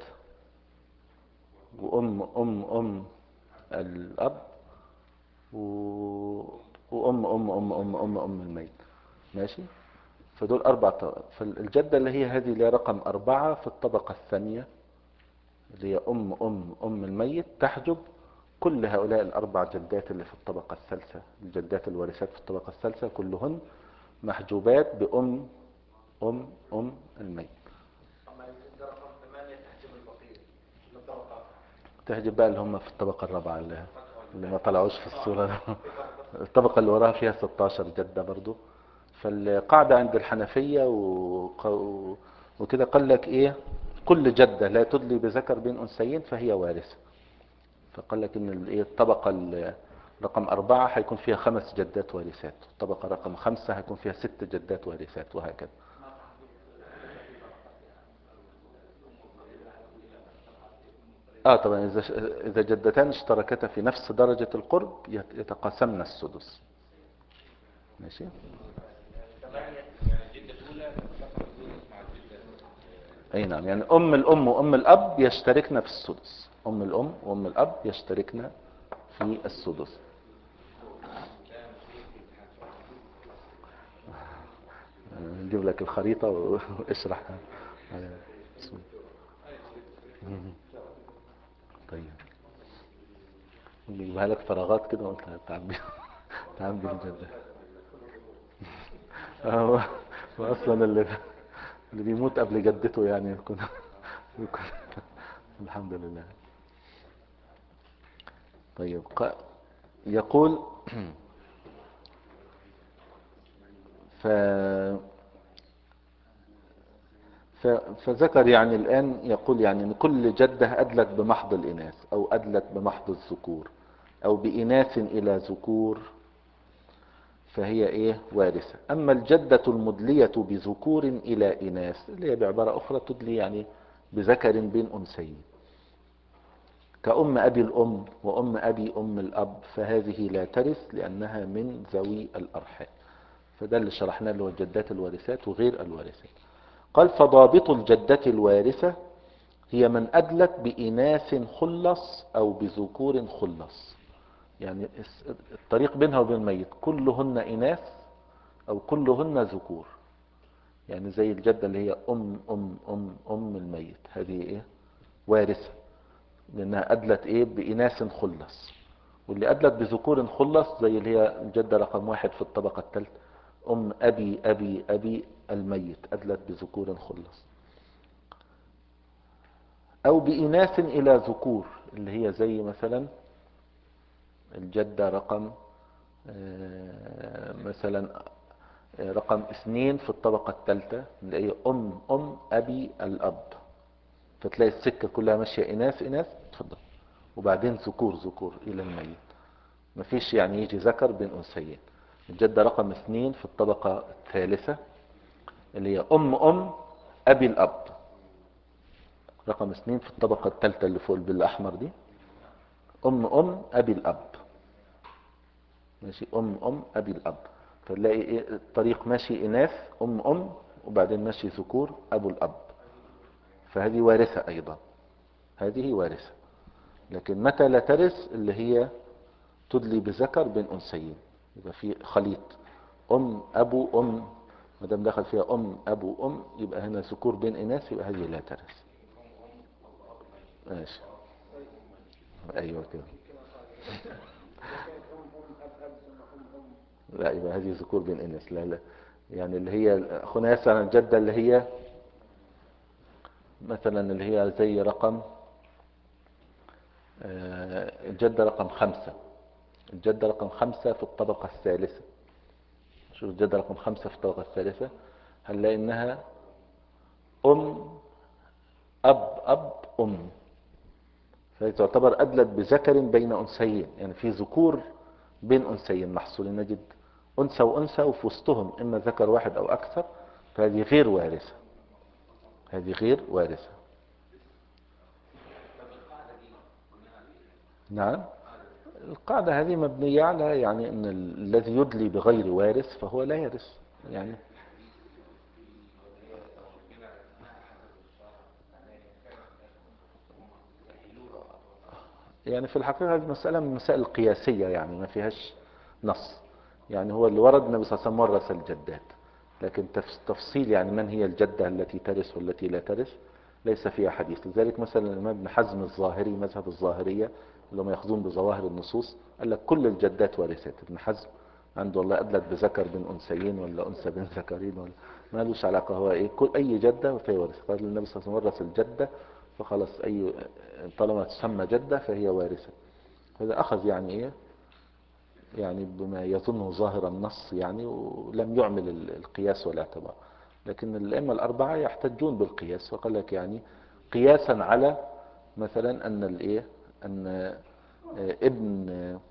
وأم أم أم الأب، و... وأم أم أم أم أم أم الميت، ماشي. فدول أربع طبقات. فالجدة اللي هي هذه اللي هي رقم أربعة في الطبقة الثانية، اللي هي أم أم أم الميت، تحجب كل هؤلاء الأربع جدات اللي في الطبقة الثالثة. الجدات الوارثات في الطبقة الثالثة كلهن محجوبات بأم أم أم الميت. أما الجدة رقم ثمانية تحجب البقية من الطبقات. تحجب بقى اللي هم في الطبقة الرابعة اللي, اللي ما طلعوش في الصورة. الطبقة اللي وراها فيها ستاشر جدة برضو. فالقاعدة عند الحنفية و... وكده قال لك ايه، كل جدة لا تدلي بذكر بين أنثيين فهي وارثة. فقال لك ان الايه الطبقة ال- رقم أربعة هيكون فيها خمس جدات وارثات، الطبقة رقم خمسة هيكون فيها ست جدات وارثات، وهكذا. اه طبعا اذا اذا جدتان اشتركتا في نفس درجة القرب يت- يتقاسمن السدس، ماشي. ثمانية يعني الجدة الأولى تتقاسم الثلث مع الجدة. اي نعم، يعني ام الام وام الاب يشتركن في السدس، ام الام وام الاب يشتركن في السدس. نجيب لك الخريطة واشرحها. بسم الله. طيب نجيبها لك فراغات كده وانت تعبي تعبي الجدة. هو هو اصلا اللي اللي بيموت قبل جدته يعني يكون يكون الحمد لله. طيب ق- يقول ف ف- فذكر يعني الآن يقول يعني ان كل جدة أدلت بمحض الإناث أو أدلت بمحض الذكور أو بإناث إلى ذكور فهي إيه وارثة. أما الجدة المدلية بذكور إلى إناث اللي هي بعبارة أخرى تدلي يعني بذكر بين أنثيين، كأم أبي الأم وأم أبي أم الأب، فهذه لا ترث لأنها من ذوي الأرحام. فده اللي شرحناه اللي هو الجدات الوارثات وغير الوارثات. قال فضابط الجدة الوارثة هي من أدلت بإناث خلص أو بذكور خلص، يعني الطريق بينها وبين الميت كلهن إناث أو كلهن ذكور. يعني زي الجدة اللي هي أم أم أم أم الميت، هذه إيه وارثة لأنها أدلت إيه بإناث خلص. واللي أدلت بذكور خلص زي اللي هي الجدة رقم واحد في الطبقة الثالثة، أم أبي أبي أبي الميت، أدلت بذكور خلص. أو بإناث إلى ذكور اللي هي زي مثلا الجدة رقم آه، مثلا آه، رقم اثنين في الطبقة الثالثة اللي هي أم أم أبي الأب، فتلاقي السكة كلها ماشية إناث إناث تفضل، وبعدين ذكور ذكور إلى الميت، مفيش يعني يجي ذكر بين أنثيين. الجدة رقم اثنين في الطبقة الثالثة اللي هي أم أم أبي الأب، رقم اثنين في الطبقة الثالثة اللي فوق بالأحمر دي، أم أم أبي الأب، ماشي. أم أم أبي الأب، فتلاقي إيه الطريق ماشي إناث أم أم وبعدين ماشي ذكور أبو الأب، فهذه وارثة أيضا، هذه وارثة. لكن متى لا ترث اللي هي تدلي بذكر بين أنثيين، يبقى في خليط أم أبو أم، ما دام دخل فيها أم أبو أم يبقى هنا ذكور بين إناث، يبقى هذه لا ترث. ماشي أيوة كده. لا يبقى هذه ذكور بين إناث، لا لا يعني اللي هي أخونا يسأل عن الجدة اللي هي مثلا اللي هي زي رقم آه، الجدة رقم خمسة، الجدة رقم خمسة في الطبقة الثالثة. شوف الجدة رقم خمسة في الطبقة الثالثة هنلاقي انها ام اب اب ام، فهي تعتبر ادلت بذكر بين انثيين، يعني في ذكور بين انثيين محصولين، نجد انثى وانثى وفي وسطهم اما ذكر واحد او اكثر، فهذه غير وارثة، هذه غير وارثة. نعم. القاعدة هذه مبنية على يعني أن الذي يدلي بغير وارث فهو لا يرث يعني. يعني في الحقيقة هذه مسألة من المسائل القياسية يعني ما فيهاش نص. يعني هو اللي ورد النبي صلى الله عليه وسلم ورث الجدات، لكن تفس- تفصيل يعني من هي الجدة التي ترث والتي لا ترث ليس فيها حديث. لذلك مثلا الإمام ابن حزم الظاهري مذهب الظاهرية اللي هم يأخذون بظواهر النصوص قال لك كل الجدات ورثت. ابن حزم عنده والله أدلت بذكر بن أنثيين ولا أنثى بن ذكرين ولا ما لوش علاقة. هو إيه كل أي جدة فهي ورث. قال النبي صلى الله عليه وسلم ورث الجدة فخلاص أي طالما تسمى جدة فهي وارثة. هذا أخذ يعني إيه يعني بما يظنه ظاهر النص يعني، ولم يعمل ال- القياس والاعتبار. لكن الأئمة الأربعة يحتجون بالقياس، وقال لك يعني قياسا على مثلا أن الإيه أن آه، ابن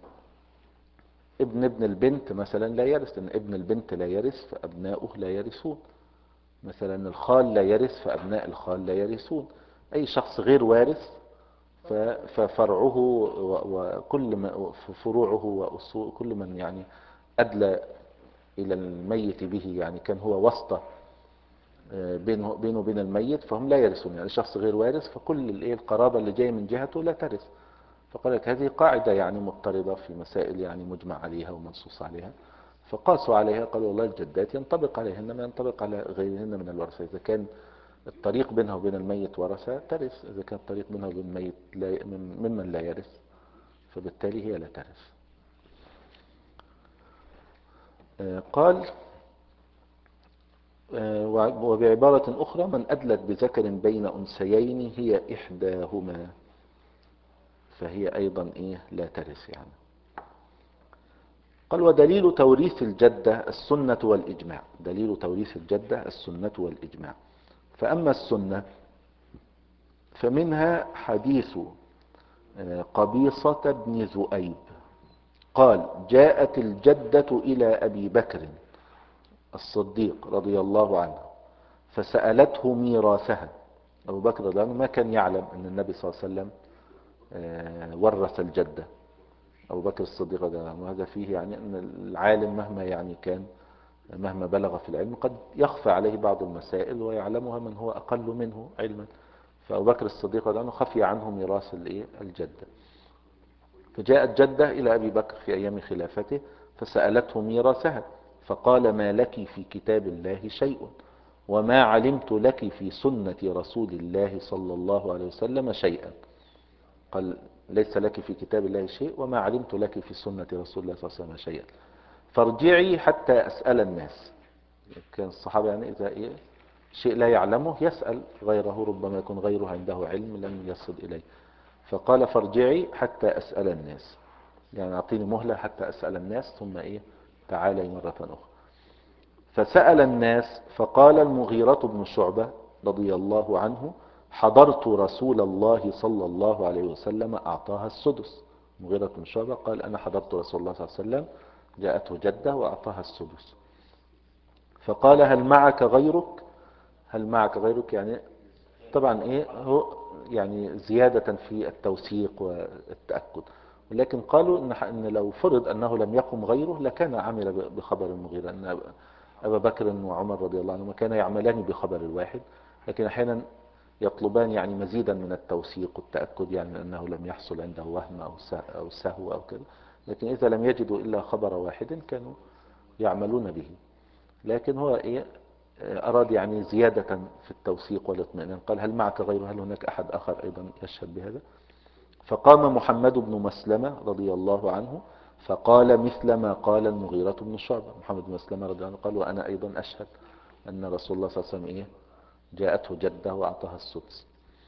ابن ابن البنت مثلا لا يرث، أن ابن البنت لا يرث فأبناؤه لا يرثون. مثلا الخال لا يرث فأبناء الخال لا يرثون. أي شخص غير وارث ف- ففرعه و- وكل ما فروعه وأصول كل من يعني أدلى إلى الميت به يعني كان هو واسطة آه، بينه بينه وبين الميت فهم لا يرثون. يعني شخص غير وارث فكل الايه القرابة اللي جاية من جهته لا ترث. فقال لك هذه قاعدة يعني مضطردة في مسائل يعني مجمع عليها ومنصوص عليها، فقاسوا عليها قالوا والله الجدات ينطبق عليهن ما ينطبق على غيرهن من الورثة. إذا كان الطريق بينها وبين الميت ورثة ترث، إذا كان الطريق بينها وبين الميت لا ممن لا يرث فبالتالي هي لا ترث. آه، قال آه، وبعبارة أخرى من أدلت بذكر بين أنثيين هي إحداهما فهي أيضا إيه لا ترث يعني. قال ودليل توريث الجدة السنة والإجماع. دليل توريث الجدة السنة والإجماع. فأما السنة فمنها حديث آه، قبيصة بن ذؤيب قال جاءت الجدة إلى أبي بكر الصديق رضي الله عنه فسألته ميراثها. أبو بكر رضي الله عنه ما كان يعلم أن النبي صلى الله عليه وسلم آه، ورث الجدة. أبو بكر الصديق رضي الله عنه، وهذا فيه يعني أن العالم مهما يعني كان مهما بلغ في العلم قد يخفى عليه بعض المسائل ويعلمها من هو أقل منه علما. فأبو بكر الصديق رضي الله عنه خفي عنه ميراث الإيه؟ الجدة. فجاءت جدة إلى أبي بكر في أيام خلافته فسألته ميراثها فقال ما لك في كتاب الله شيء وما علمت لك في سنة رسول الله صلى الله عليه وسلم شيئا. قال ليس لك في كتاب الله شيء وما علمت لك في سنة رسول الله صلى الله عليه وسلم شيئا فارجعي حتى أسأل الناس. كان الصحابة يعني إذا إيه شيء لا يعلمه يسأل غيره، ربما يكون غيره عنده علم لم يصل إليه. فقال فارجعي حتى أسأل الناس، يعني أعطيني مهلة حتى أسأل الناس ثم إيه تعالي مرة أخرى. فسأل الناس فقال المغيرة بن شعبة رضي الله عنه حضرت رسول الله صلى الله عليه وسلم أعطاها السدس. المغيرة بن شعبة قال أنا حضرت رسول الله صلى الله عليه وسلم جاءته جدة وأعطاها السدس. فقال هل معك غيرك؟ هل معك غيرك يعني طبعا ايه هو يعني زيادة في التوثيق والتأكد. ولكن قالوا ان إن لو فرض انه لم يقم غيره لكان عمل بخبر المغيرة. ان ابا بكر وعمر رضي الله عنهما كانا يعملان بخبر الواحد، لكن احيانا يطلبان يعني مزيدا من التوثيق والتأكد يعني انه لم يحصل عنده وهم او او سهو او كذا. لكن اذا لم يجدوا الا خبر واحد كانوا يعملون به. لكن هو ايه أراد يعني زيادة في التوثيق والاطمئنان قال هل معك غيره؟ هل هناك أحد آخر أيضا يشهد بهذا؟ فقام محمد بن مسلمة رضي الله عنه فقال مثل ما قال المغيرة بن شعبة. محمد بن مسلمة رضي الله عنه قال وأنا أيضا أشهد أن رسول الله صلى الله عليه وسلم إيه جاءته جدة وأعطاها السدس.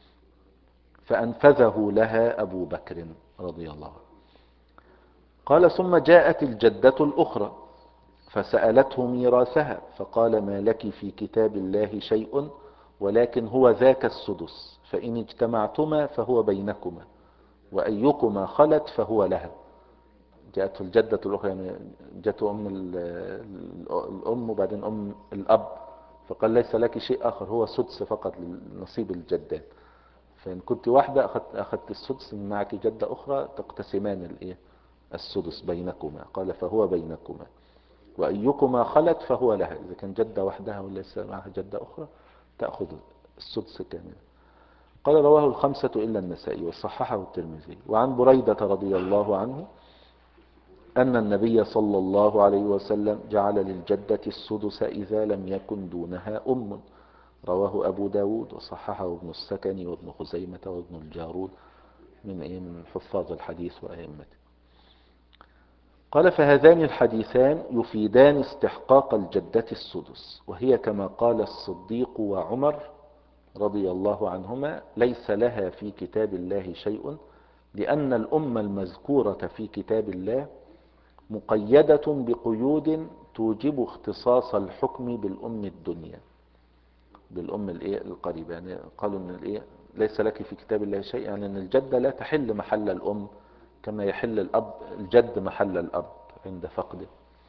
فأنفذه لها أبو بكر رضي الله عنه. قال ثم جاءت الجدة الأخرى فسألته ميراثها فقال ما لك في كتاب الله شيء ولكن هو ذاك السدس فإن اجتمعتما فهو بينكما وأيكما خلت فهو لها. جاءته الجدة الأخرى يعني جاءته أم الأم وبعدين أم الأب فقال ليس لك شيء آخر هو سدس فقط لنصيب الجدات. فإن كنت واحدة أخذت, أخذت السدس، إن معك جدة أخرى تقتسمان الإيه السدس بينكما. قال فهو بينكما، وأيكما خلت فهو لها. إذا كان جدة وحدها وليس معها جدة أخرى تأخذ السدس كاملا. قال رواه الخمسة إلا النسائي وصححه الترمذي. وعن بريدة رضي الله عنه أن النبي صلى الله عليه وسلم جعل للجدة السدس إذا لم يكن دونها أم. رواه أبو داود وصححه ابن السكني وابن خزيمة وابن الجارود من إيه من حفاظ الحديث وأئمته. قال فهذان الحديثان يفيدان استحقاق الجدة السدس، وهي كما قال الصديق وعمر رضي الله عنهما ليس لها في كتاب الله شيء، لأن الأم المذكورة في كتاب الله مقيدة بقيود توجب اختصاص الحكم بالأم الدنيا، بالأم الإيه القريبة. يعني قالوا إن الإيه ليس لك في كتاب الله شيء، يعني أن الجدة لا تحل محل الأم كما يحل الأب الجد محل الأب عند فقده.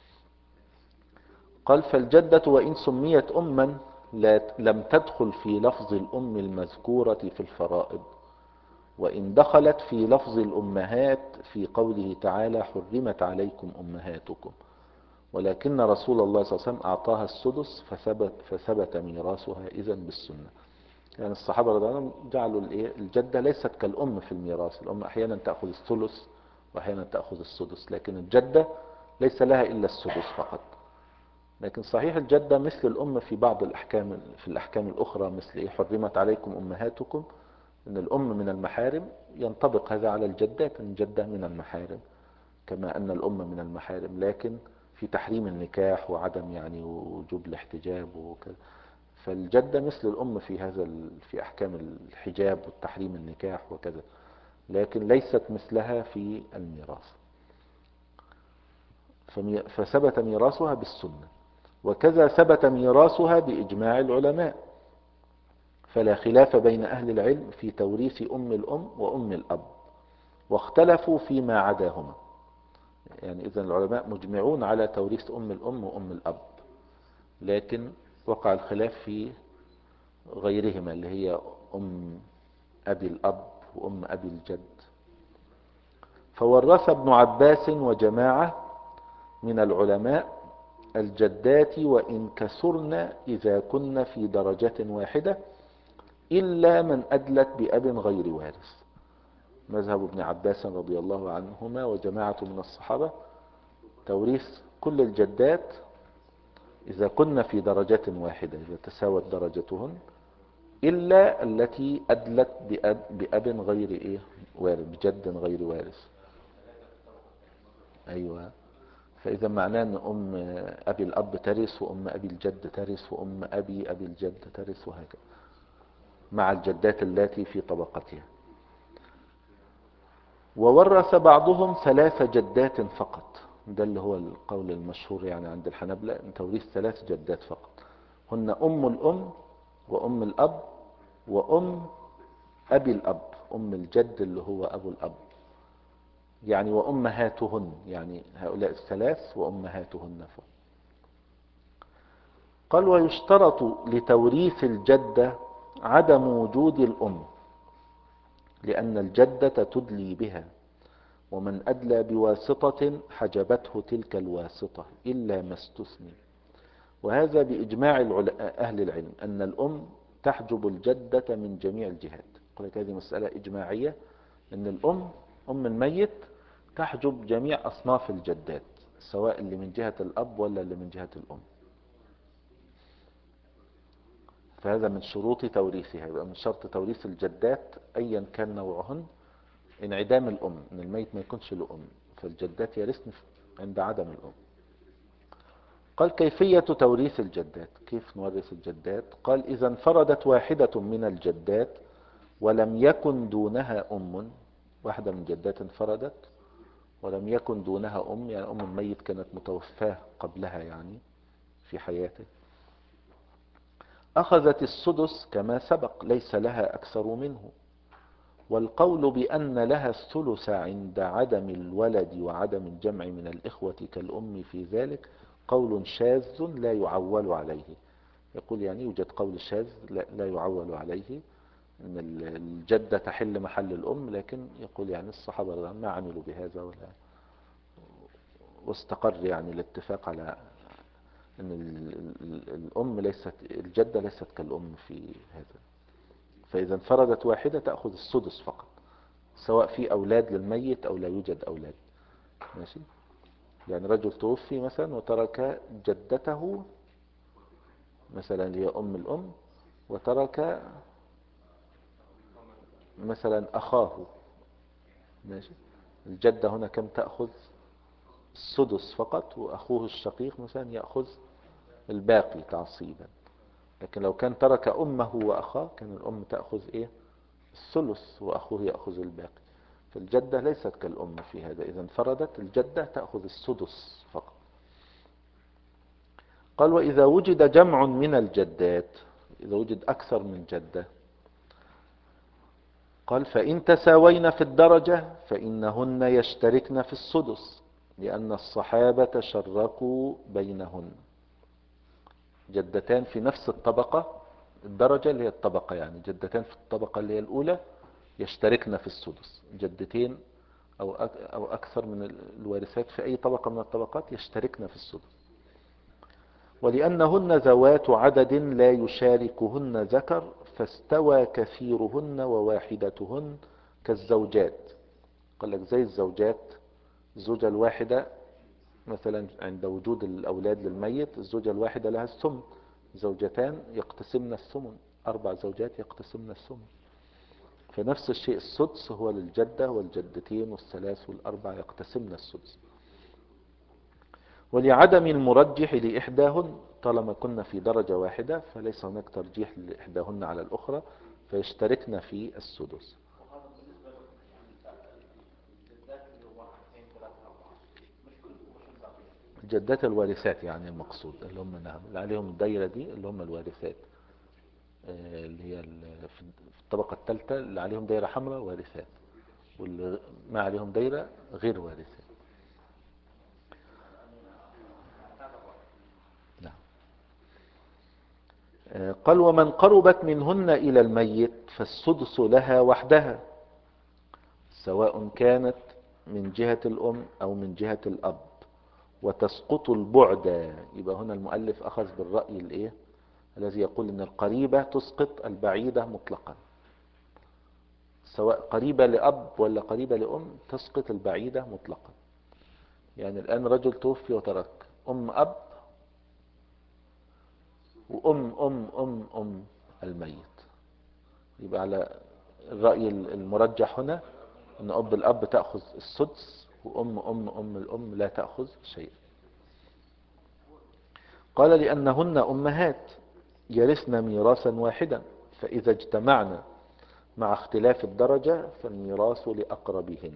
قال فالجدة وإن سميت أما لم تدخل في لفظ الأم المذكورة في الفرائض، وإن دخلت في لفظ الأمهات في قوله تعالى حرمت عليكم أمهاتكم، ولكن رسول الله صلى الله عليه وسلم أعطاها السدس فثبت, فثبت ميراثها إذن بالسنة. يعني الصحابة رضي الله عنهم جعلوا الجدة ليست كالأم في الميراث. الأم أحيانا تأخذ الثلث وأحيانا تأخذ السدس، لكن الجدة ليس لها إلا السدس فقط. لكن صحيح الجدة مثل الأم في بعض الأحكام، في الأحكام الأخرى مثل حرمت عليكم أمهاتكم، إن الأم من المحارم ينطبق هذا على الجدات، إن الجدة من المحارم كما أن الأم من المحارم، لكن في تحريم النكاح وعدم يعني وجوب الاحتجاب وكذا. فالجدة مثل الأم في هذا في أحكام الحجاب والتحريم النكاح وكذا، لكن ليست مثلها في الميراث. فثبت ميراثها بالسنة، وكذا ثبت ميراثها بإجماع العلماء، فلا خلاف بين أهل العلم في توريث أم الأم وأم الأب، واختلفوا فيما عداهما. يعني إذن العلماء مجمعون على توريث أم الأم وأم الأب، لكن وقع الخلاف في غيرهما اللي هي أم أبي الأب وأم أبي الجد. فورث ابن عباس وجماعة من العلماء الجدات وإن كثرن إذا كن في درجة واحدة إلا من أدلت بأب غير وارث. مذهب ابن عباس رضي الله عنهما وجماعة من الصحابة توريث كل الجدات إذا كن في درجة واحدة، إذا تساوت درجتهن، إلا التي أدلت بأب, بأب غير إيه وارث، بجد غير وارث. أيوة. فإذا معناه أن أم أبي الأب ترث وأم أبي الجد ترث وأم أبي أبي الجد ترث وهكذا، مع الجدات التي في طبقتها. وورث بعضهم ثلاث جدات فقط، ده اللي هو القول المشهور يعني عند الحنابلة، ان توريث ثلاث جدات فقط، هن أم الأم وأم الأب وأم أبي الأب، أم الجد اللي هو أبو الأب، يعني وأمهاتهن، يعني هؤلاء الثلاث وأمهاتهن فقط. قال ويشترط لتوريث الجدة عدم وجود الأم، لأن الجدة تدلي بها، ومن أدلى بواسطة حجبته تلك الواسطة إلا ما استثني. وهذا بإجماع أهل العلم أن الأم تحجب الجدة من جميع الجهات. قل لك هذه مسألة إجماعية، أن الأم أم الميت تحجب جميع أصناف الجدات، سواء اللي من جهة الأب ولا اللي من جهة الأم. فهذا من شروط توريثها، يبقى من شرط توريث الجدات أيا كان نوعهن انعدام الأم، ان الميت ما يكونش له أم، فالجدات يرثن عند عدم الأم. قال كيفية توريث الجدات، كيف نورث الجدات؟ قال إذا انفردت واحدة من الجدات ولم يكن دونها أم، واحدة من الجدات انفردت ولم يكن دونها أم، يعني أم الميت كانت متوفاة قبلها يعني في حياته، أخذت السدس كما سبق، ليس لها أكثر منه. والقول بأن لها الثلث عند عدم الولد وعدم الجمع من الإخوة كالأم في ذلك قول شاذ لا يعول عليه. يقول يعني يوجد قول شاذ لا يعول عليه، ان الجدة تحل محل الام، لكن يقول يعني الصحابة رضي الله عنهم ما عملوا بهذا ولا، واستقر يعني الاتفاق على ان ال- ال- الام ليست، الجدة ليست كالام في هذا. فاذا انفردت واحدة تأخذ السدس فقط، سواء في اولاد للميت او لا يوجد اولاد. ماشي. يعني رجل توفي مثلا وترك جدته مثلا اللي هي ام الام، وترك مثلا اخاه. ماشي. الجدة هنا كم تأخذ؟ السدس فقط، واخوه الشقيق مثلا يأخذ الباقي تعصيبا. لكن لو كان ترك امه واخاه كان الام تأخذ ايه؟ الثلث، واخوه يأخذ الباقي. فالجدة ليست كالام في هذا، اذا انفردت الجدة تأخذ السدس فقط. قال وإذا وجد جمع من الجدات، إذا وجد أكثر من جدة، قال فإن تساوين في الدرجة فإنهن يشتركن في السدس، لأن الصحابة شركوا بينهن. جدتان في نفس الطبقة، الدرجة اللي هي الطبقة، يعني جدتان في الطبقة اللي هي الأولى يشتركن في السدس. جدتين أو أو أكثر من الوارثات في أي طبقة من الطبقات يشتركن في السدس. ولأنهن ذوات عدد لا يشاركهن ذكر، فاستوى كثيرهن وواحدتهن كالزوجات. قال لك زي الزوجات، الزوجة الواحدة مثلا عند وجود الأولاد للميت الزوجة الواحدة لها الثمن، زوجتان يقتسمن الثمن، أربع زوجات يقتسمن الثمن. فنفس الشيء السدس هو للجدة والجدتين والثلاث والأربع يقتسمن السدس. ولعدم المرجح لإحداهن، طالما كنا في درجة واحدة فليس هناك ترجيح لإحداهن على الأخرى، فيشتركن في السدس. وهذا بالنسبة للجدات اللي هو واحد اثنين ثلاثة أربعة، مش كل مش الباقي. الجدات الوارثات يعني المقصود، اللي هم نعم اللي عليهم الدايرة دي اللي هم الوارثات، آه، اللي هي ال- في الطبقة الثالثة اللي عليهم دايرة حمراء وارثات، واللي ما عليهم دايرة غير وارثات. نعم. آه، قال ومن قربت منهن إلى الميت فالسدس لها وحدها، سواء كانت من جهة الأم أو من جهة الأب، وتسقط البعد. يبقى هنا المؤلف أخذ بالرأي الإيه؟ الذي يقول أن القريبة تسقط البعيدة مطلقا، سواء قريبة لأب ولا قريبة لأم تسقط البعيدة مطلقا. يعني الآن رجل توفي وترك أم أب وأم أم أم أم الميت، يبقى على الرأي المرجح هنا أن أب الأب تأخذ السدس، وأم أم أم الأم لا تأخذ شيء. قال لأنهن أمهات يرثن ميراثا واحدا، فإذا اجتمعنا مع اختلاف الدرجة فالميراث لأقربهن.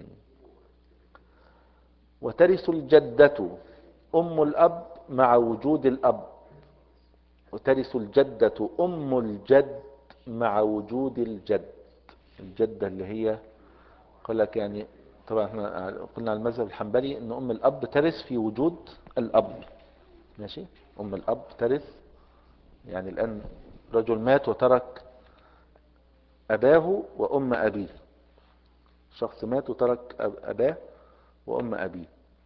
وترث الجدة أم الأب مع وجود الأب، وترث الجدة أم الجد مع وجود الجد. الجدة اللي هي قال لك يعني، طبعا احنا قلنا على المذهب الحنبلي ان ام الاب ترث في وجود الاب. ماشي. ام الاب ترث، يعني الان رجل مات وترك اباه وام ابيه، شخص مات وترك اباه وام ابيه،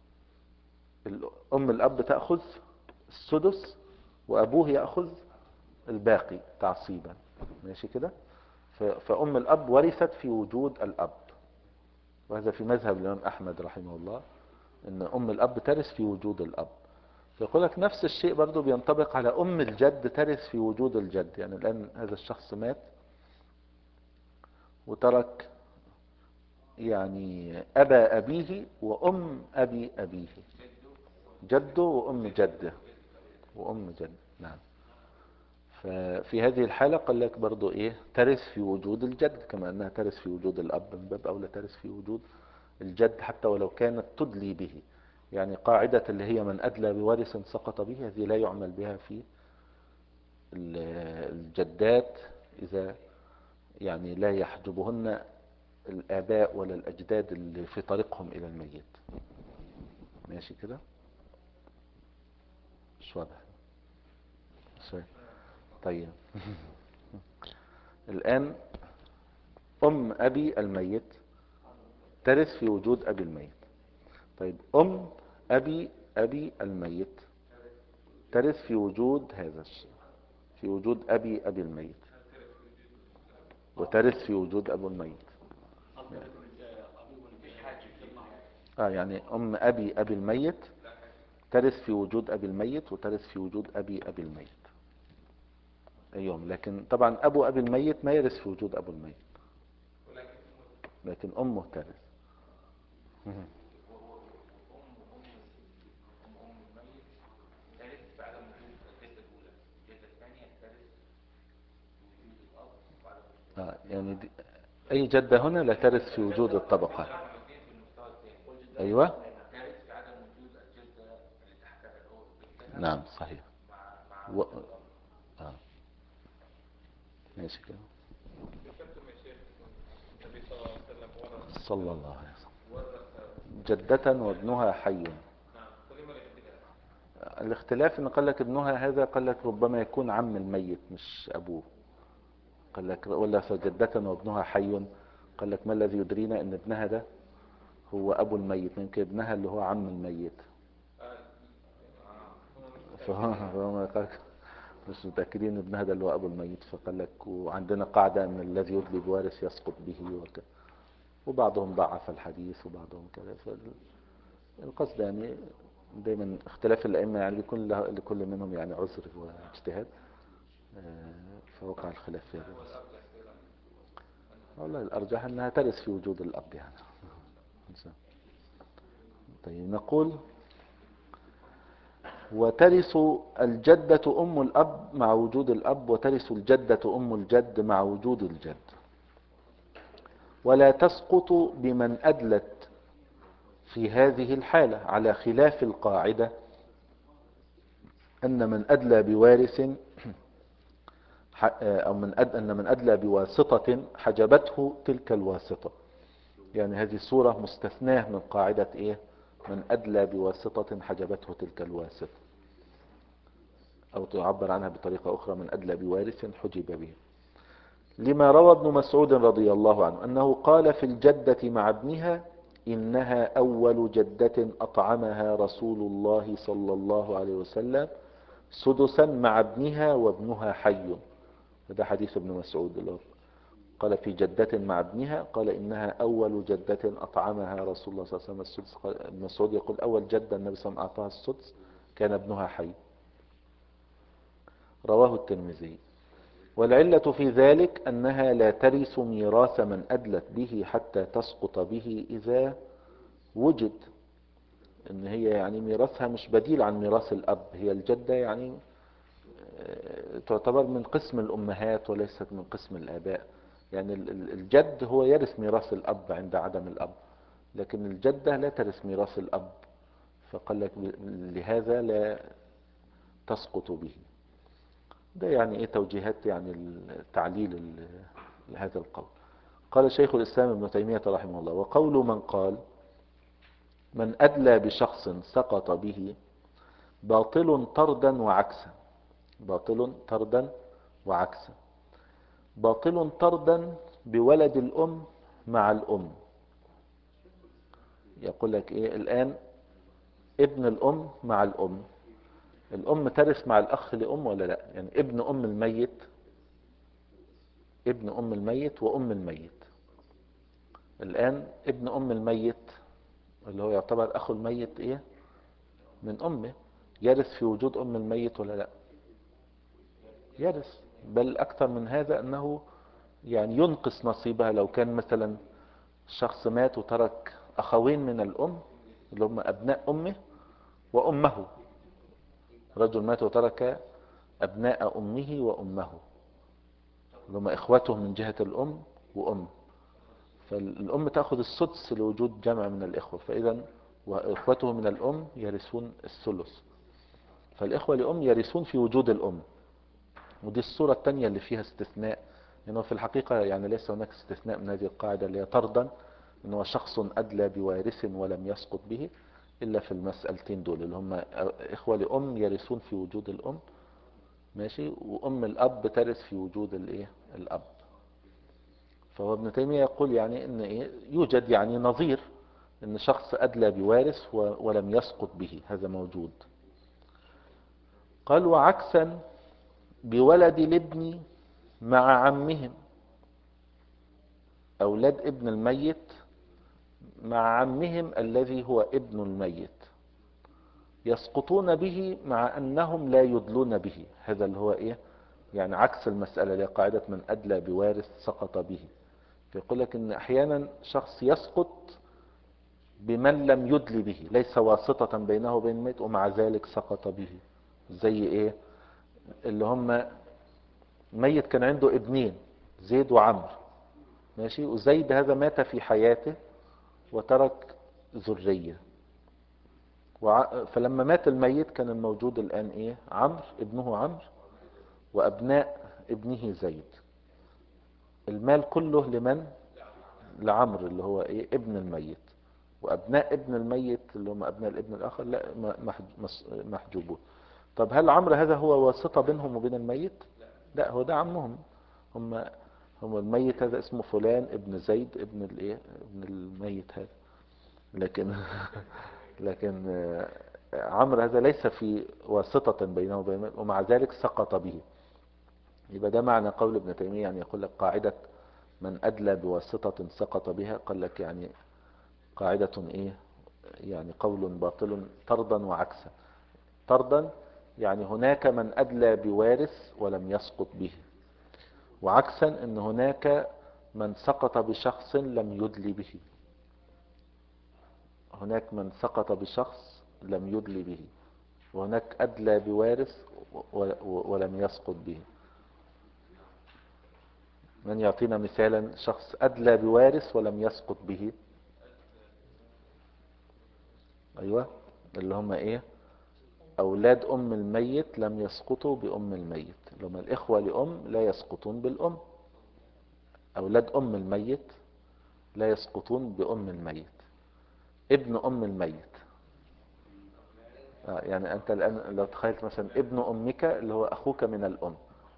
ام الاب تأخذ السدس وابوه يأخذ الباقي تعصيبا. ماشي كده. فام الاب ورثت في وجود الاب، وهذا في مذهب الامام احمد رحمه الله، ان ام الاب ترث في وجود الاب. فيقول لك نفس الشيء برضو بينطبق على ام الجد ترث في وجود الجد. يعني الان هذا الشخص مات وترك يعني ابا ابيه وام ابي ابيه، جده وام جده وام جد. نعم. ففي هذه الحالة قال لك برضو ايه، ترث في وجود الجد كما انها ترث في وجود الاب، من باب اولى ترث في وجود الجد حتى ولو كانت تدلي به. يعني قاعدة اللي هي من أدلى بوارث سقط به، هذه لا يعمل بها في الجدات إذا يعني لا يحجبهن الآباء ولا الأجداد اللي في طريقهم إلى الميت. ماشي كده. مش واضح؟ شوي. طيب. الآن أم أبي الميت ترث في وجود أبي الميت. طيب أم أبي أبي الميت ترث في وجود هذا الشيء، في وجود أبي أبي الميت، وترث في وجود أبو الميت. آه يعني أم أبي أبي الميت ترث في وجود أبي الميت، وترث في وجود أبي أبي الميت. أيوم، لكن طبعا أبو أبي الميت ما يرث في وجود أبو الميت، لكن أمه ترث. مهم. آه يعني دي أي جدة هنا لا ترث في وجود الطبقة. أيوة، نعم صحيح. و... آه. ماشي كده. صلى الله عليه وسلم جدة وابنها حي. الاختلاف ان قال لك ابنها هذا، قال لك ربما يكون عم الميت مش ابوه. قال لك ولا فجدة وابنها حي، قال لك ما الذي يدرينا ان ابنها ده هو ابو الميت، يمكن ابنها اللي هو عم الميت. فهم فهم قال لك مش متأكدين ان ابنها ده اللي هو ابو الميت، فقال لك وعندنا قاعدة ان الذي يدلي بوارث يسقط به وكذا، وبعضهم ضعف الحديث وبعضهم كذا. فالقصد يعني دايما اختلاف الأئمة يعني بيكون له- لكل منهم يعني عذر واجتهاد، آه، فوقع الخلاف في هذا. والله الأرجح أنها ترث في وجود الأب يعني. طيب نقول وترث الجدة أم الأب مع وجود الأب، وترث الجدة أم الجد مع وجود الجد، ولا تسقط بمن أدلت في هذه الحالة، على خلاف القاعدة أن من أدلى بوارث أو من أد... أن من أدلى بواسطة حجبته تلك الواسطة. يعني هذه الصورة مستثناة من قاعدة إيه؟ من أدلى بواسطة حجبته تلك الواسطة، أو تعبر عنها بطريقة أخرى من أدلى بوارث حجب به، لما روى ابن مسعود رضي الله عنه أنه قال في الجدة مع ابنها إنها أول جدة أطعمها رسول الله صلى الله عليه وسلم سدسا مع ابنها وابنها حي. هذا حديث ابن مسعود اللي هو قال في جدة مع ابنها، قال إنها أول جدة أطعمها رسول الله صلى الله عليه وسلم السدس. قال ابن مسعود يقول أول جدة النبي صلى الله عليه وسلم أعطاها السدس كان ابنها حي. رواه الترمذي. والعلة في ذلك أنها لا ترث ميراث من أدلت به حتى تسقط به إذا وجد، إن هي يعني ميراثها مش بديل عن ميراث الأب، هي الجدة يعني آه، تعتبر من قسم الأمهات وليست من قسم الآباء. يعني ال- ال- الجد هو يرث ميراث الأب عند عدم الأب، لكن الجدة لا ترث ميراث الأب، فقال لك ب- لهذا لا تسقط به. ده يعني ايه توجيهات يعني التعليل ال- لهذا القول. قال شيخ الإسلام ابن تيمية رحمه الله: وقول من قال من أدلى بشخص سقط به باطل طردا وعكسا. باطل طردا وعكسا. باطل طردا بولد الأم مع الأم. يقول لك ايه الآن ابن الأم مع الأم، الأم ترث مع الأخ لأم ولا لا؟ يعني ابن أم الميت، ابن أم الميت وأم الميت. الآن ابن أم الميت اللي هو يعتبر أخو الميت إيه من أمه، يرث في وجود أم الميت ولا لا؟ يرث، بل أكثر من هذا أنه يعني ينقص نصيبها. لو كان مثلا شخص مات وترك أخوين من الأم اللي هم أبناء أمه وأمه، رجل مات وترك أبناء أمه وأمه اللي هم إخوته من جهة الأم وأم، فالأم تأخذ السدس لوجود جمع من الإخوة، فإذا وإخوته من الأم يرثون الثلث، فالإخوة لأم يرثون في وجود الأم. ودي الصورة الثانية اللي فيها استثناء، لأنه في الحقيقة يعني ليس هناك استثناء من هذه القاعدة اللي هي طردا، أنه شخص أدلى بوارث ولم يسقط به إلا في المسألتين دول اللي هم إخوة لأم يرثون في وجود الأم، ماشي، وأم الأب ترث في وجود الإيه الأب. فهو ابن تيمية يقول يعني ان ايه يوجد يعني نظير، ان شخص ادلى بوارث و- ولم يسقط به، هذا موجود. قال وعكسا بولد الابن مع عمهم، اولاد ابن الميت مع عمهم الذي هو ابن الميت يسقطون به مع انهم لا يدلون به. هذا اللي هو ايه يعني عكس المسألة اللي هي قاعدة من ادلى بوارث سقط به. فيقول لك ان احيانا شخص يسقط بمن لم يدل به، ليس واسطة بينه وبين الميت، ومع ذلك سقط به. زي ايه؟ اللي هم ميت كان عنده ابنين زيد وعمرو، ماشي، وزيد هذا مات في حياته وترك ذرية، وع... فلما مات الميت كان الموجود الآن ايه؟ عمرو، ابنه عمرو، وابناء ابنه زيد. المال كله لمن؟ لعمرو اللي هو ايه؟ ابن الميت. وابناء ابن الميت اللي هم ابناء الابن الاخر لا محج- مس- محجوبون. طب هل عمرو هذا هو واسطة بينهم وبين الميت؟ لا، هو ده عمهم. هم هم الميت هذا اسمه فلان ابن زيد ابن الايه؟ ابن الميت هذا. لكن لكن آه، عمرو هذا ليس في واسطة بينه وبين الميت، ومع ذلك سقط به. يبقى ده معنى قول ابن تيمية، يعني يقول لك قاعدة من أدلى بواسطة سقط بها، قال لك يعني قاعدة ايه؟ يعني قول باطل طردا وعكسا. طردا يعني هناك من أدلى بوارث ولم يسقط به، وعكسا ان هناك من سقط بشخص لم يدل به. هناك من سقط بشخص لم يدل به، وهناك أدلى بوارث و- و- ولم يسقط به. من يعطينا مثالا شخص أدلى بوارث ولم يسقط به؟ أيوة، اللي هم إيه؟ أولاد أم الميت لم يسقطوا بأم الميت، اللي هم الإخوة لأم لا يسقطون بالأم. أولاد أم الميت لا يسقطون بأم الميت. ابن أم الميت، آه يعني أنت الآن لو تخيلت مثلا ابن أمك اللي هو أخوك من الأم،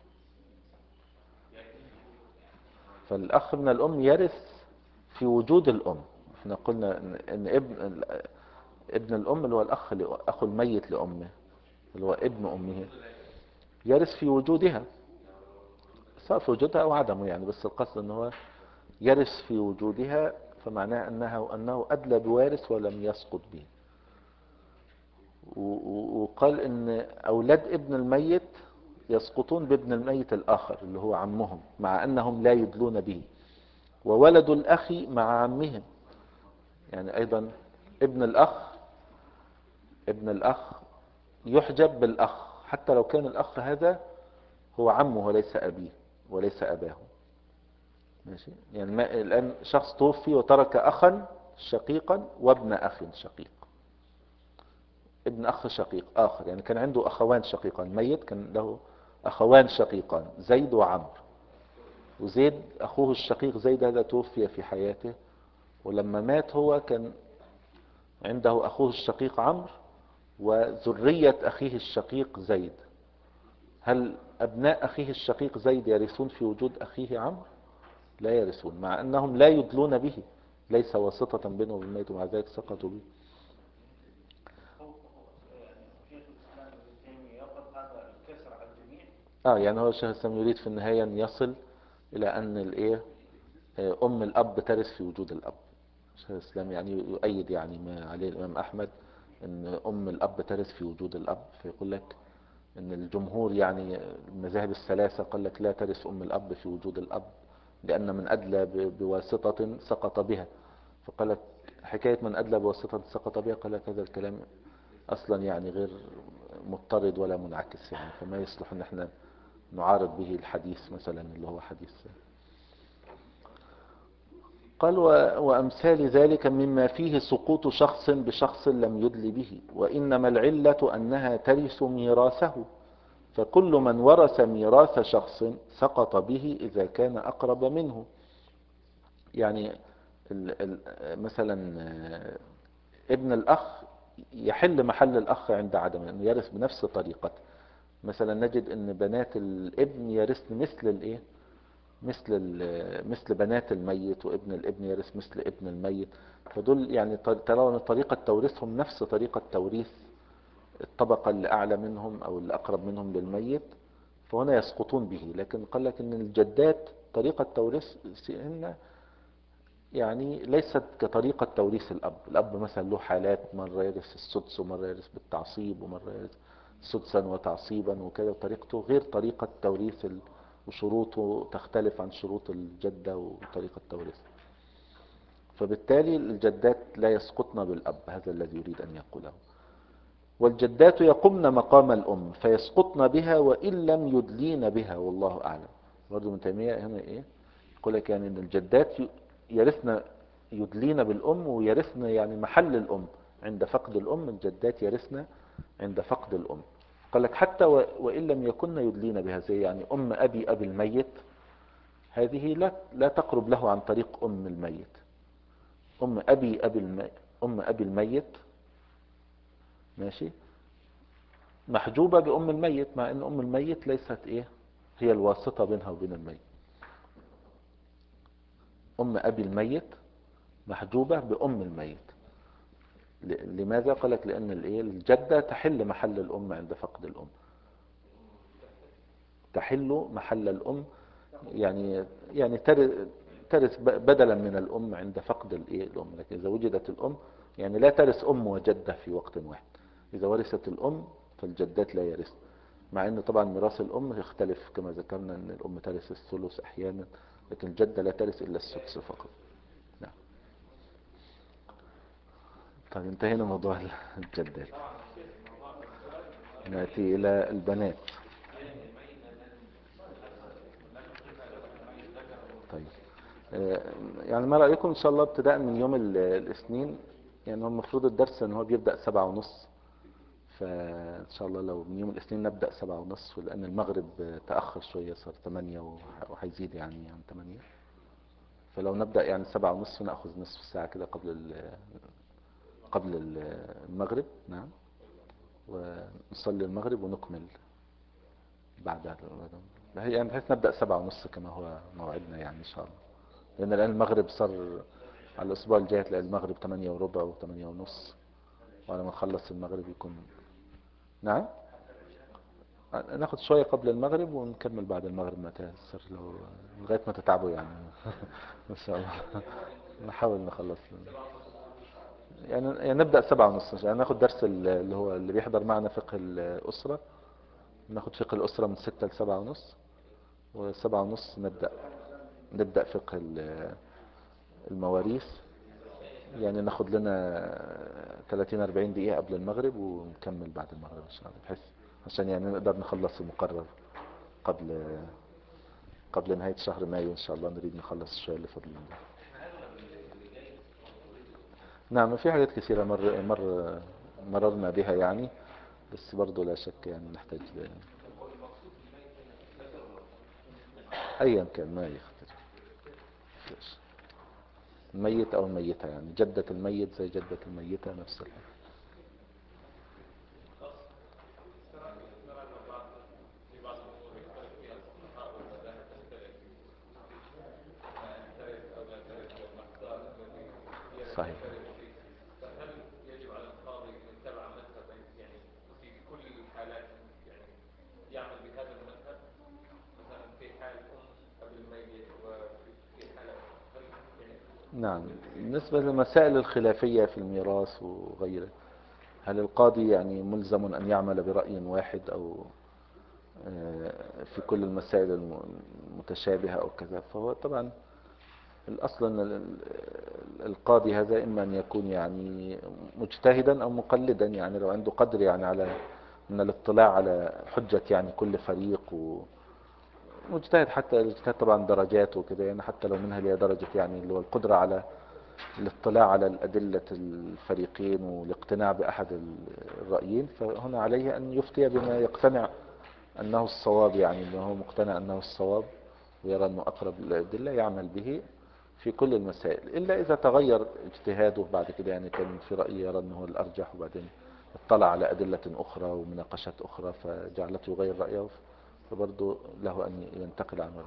فالأخ من الأم يرث في وجود الأم. احنا قلنا إن إن ابن ابن الأم اللي هو الأخ أخو الميت لأمه اللي هو ابن أمه يرث في وجودها، سواء في وجودها أو عدمه يعني، بس القصد أنه هو يرث في وجودها، فمعناه أنه أنه أدلى بوارث ولم يسقط به. و- و- وقال إن أولاد ابن الميت يسقطون بابن الميت الآخر اللي هو عمهم مع أنهم لا يدلون به، وولد الأخ مع عمهم. يعني أيضا ابن الأخ ابن الأخ يحجب بالأخ حتى لو كان الأخ هذا هو عمه وليس أبيه وليس أباه، ماشي. يعني ما الآن شخص توفي وترك أخا شقيقا وابن أخ شقيق، ابن أخ شقيق آخر، يعني كان عنده أخوان شقيقان، ميت كان له أخوان شقيقان زيد وعمرو، وزيد أخوه الشقيق زيد هذا توفي في حياته، ولما مات هو كان عنده أخوه الشقيق عمرو وذرية أخيه الشقيق زيد. هل أبناء أخيه الشقيق زيد يرثون في وجود أخيه عمرو؟ لا يرثون، مع أنهم لا يدلون به، ليس واسطة بينه وبين الميت، ومع ذلك سقطوا به. اه يعني هو الشيخ الإسلام يريد في النهاية أن يصل إلى أن الإيه آه، أم الأب ترث في وجود الأب. الشيخ الإسلام يعني يؤيد يعني ما عليه الإمام أحمد أن أم الأب ترث في وجود الأب، فيقول لك أن الجمهور يعني المذاهب الثلاثة قال لك لا ترث أم الأب في وجود الأب لأن من أدلى ب- بواسطة سقط بها. فقال لك حكاية من أدلى بواسطة سقط بها، قال لك هذا الكلام أصلا يعني غير مضطرد ولا منعكس، يعني فما يصلح أن احنا نعارض به الحديث مثلا اللي هو حديث. قال و- وأمثال ذلك مما فيه سقوط شخص بشخص لم يدل به، وإنما العلة أنها ترث ميراثه، فكل من ورث ميراث شخص سقط به إذا كان أقرب منه. يعني ال ال مثلا آه، ابن الأخ يحل محل الأخ عند عدم أنه يرث بنفس طريقته. مثلا نجد أن بنات الابن يرثن مثل الإيه؟ مثل ال- مثل بنات الميت، وابن الابن يرث مثل ابن الميت. فدول يعني طر- ترى طريقة توريثهم نفس طريقة توريث الطبقة اللي أعلى منهم أو اللي أقرب منهم للميت، فهنا يسقطون به. لكن قال لك إن الجدات طريقة توريثهن يعني ليست كطريقة توريث الأب. الأب مثلا له حالات، مرة يرث السدس ومرة يرث بالتعصيب ومرة يرث سدسا وتعصيبا وكذا، وطريقته غير طريقة توريث ال... وشروطه تختلف عن شروط الجدة وطريقة توريث. فبالتالي الجدات لا يسقطن بالأب، هذا الذي يريد أن يقوله. والجدات يقمن مقام الأم فيسقطن بها وإن لم يدلين بها، والله أعلم. برضو ابن تيمية هنا إيه يقول لك يعني إن الجدات ي- يرثن، يدلين بالأم ويرثن يعني محل الأم عند فقد الأم. الجدات يرثن عند فقد الأم. قال لك حتى و- وإن لم يكن يدلين بها، زي يعني أم أبي أبي الميت، هذه لا لا تقرب له عن طريق أم الميت. أم أبي أبي الميت، أم أبي الميت ماشي، محجوبة بأم الميت، مع أن أم الميت ليست إيه هي الواسطة بينها وبين الميت. أم أبي الميت محجوبة بأم الميت. ل- لماذا؟ قال لك لأن الإيه الجدة تحل محل الأم عند فقد الأم، تحل محل الأم، يعني يعني تر- ترث ب- بدلا من الأم عند فقد الإيه الأم. لكن إذا وجدت الأم يعني لا ترث أم وجدة في وقت واحد. إذا ورثت الأم فالجدات لا يرث، مع أن طبعا ميراث الأم يختلف كما ذكرنا، أن الأم ترث الثلث أحيانا، لكن الجدة لا ترث إلا السدس فقط. نعم. طيب انتهينا موضوع الجدات، نأتي إلى البنات. طيب آه، يعني ما رأيكم إن شاء الله ابتداء من يوم ال- الاثنين؟ يعني هو المفروض الدرس إن هو بيبدأ سبعة ونص، فإن شاء الله لو من يوم الاثنين نبدأ سبعة ونص، لأن المغرب تأخر شوية، صار ثمانية وح- وهيزيد يعني عن ثمانية. فلو نبدأ يعني سبعة ونص نأخذ نصف ساعة كده قبل ال- قبل ال- المغرب. نعم. ونصلي المغرب ونكمل بعد هي يعني بحيث نبدأ سبعة ونص كما هو موعدنا يعني إن شاء الله. لأن الآن المغرب صار على الأسبوع الجاي تلاقي المغرب ثمانية وربع وثمانية ونص، وعلى ما نخلص المغرب يكون. نعم. ناخد شوية قبل المغرب ونكمل بعد المغرب ما تيسر، لو لغاية ما تتعبوا يعني. إن شاء الله نحاول نخلص يعني, يعني نبدأ سبعة ونص، يعني ناخد درس اللي هو اللي بيحضر معنا فقه الأسرة، ناخد فقه الأسرة من ستة لسبعة ونص، وسبعة ونص نبدأ نبدأ فقه ال- المواريث. يعني ناخد لنا ثلاثين أربعين دقيقة قبل المغرب ونكمل بعد المغرب إن شاء الله، بحيث عشان يعني نقدر نخلص المقرر قبل قبل نهاية شهر مايو إن شاء الله. نريد نخلص الشوية اللي فاضلين ده. نعم في حاجات كثيرة مر مر مررنا بها يعني، بس برضو لا شك يعني نحتاج أيا كان ما يختلف. الميت أو الميتة، يعني جدة الميت زي جدة الميتة نفس الحاجة. صحيح. فهل يجب على القاضي ان يتبع مذهب يعني في كل الحالات، يعني يعمل بهذا المذهب مثلا في حال ام ابي الميت وفي حاله هل يعني نعم. بالنسبة للمسائل الخلافية في الميراث وغيره، هل القاضي يعني ملزم أن يعمل برأي واحد أو آه، في كل المسائل الم- المتشابهة أو كذا؟ فهو طبعا الأصل أن ال- القاضي هذا إما أن يكون يعني مجتهدا أو مقلدا، يعني لو عنده قدر يعني على من الاطلاع على حجة يعني كل فريق، ومجتهد. حتى الاجتهاد طبعا درجات وكده، يعني حتى لو منها إلى درجة يعني اللي هو القدرة على الاطلاع على الأدلة الفريقين والاقتناع بأحد الرأيين، فهنا عليه أن يفتي بما يقتنع أنه الصواب، يعني أنه مقتنع أنه الصواب ويرى أنه أقرب للأدلة يعمل به في كل المسائل. إلا إذا تغير اجتهاده بعد كده، يعني كان في رأي يرى أنه الأرجح وبعدين اطلع على أدلة أخرى ومناقشات أخرى فجعلته يغير رأيه، فبرضه له أن ينتقل عن رأيه.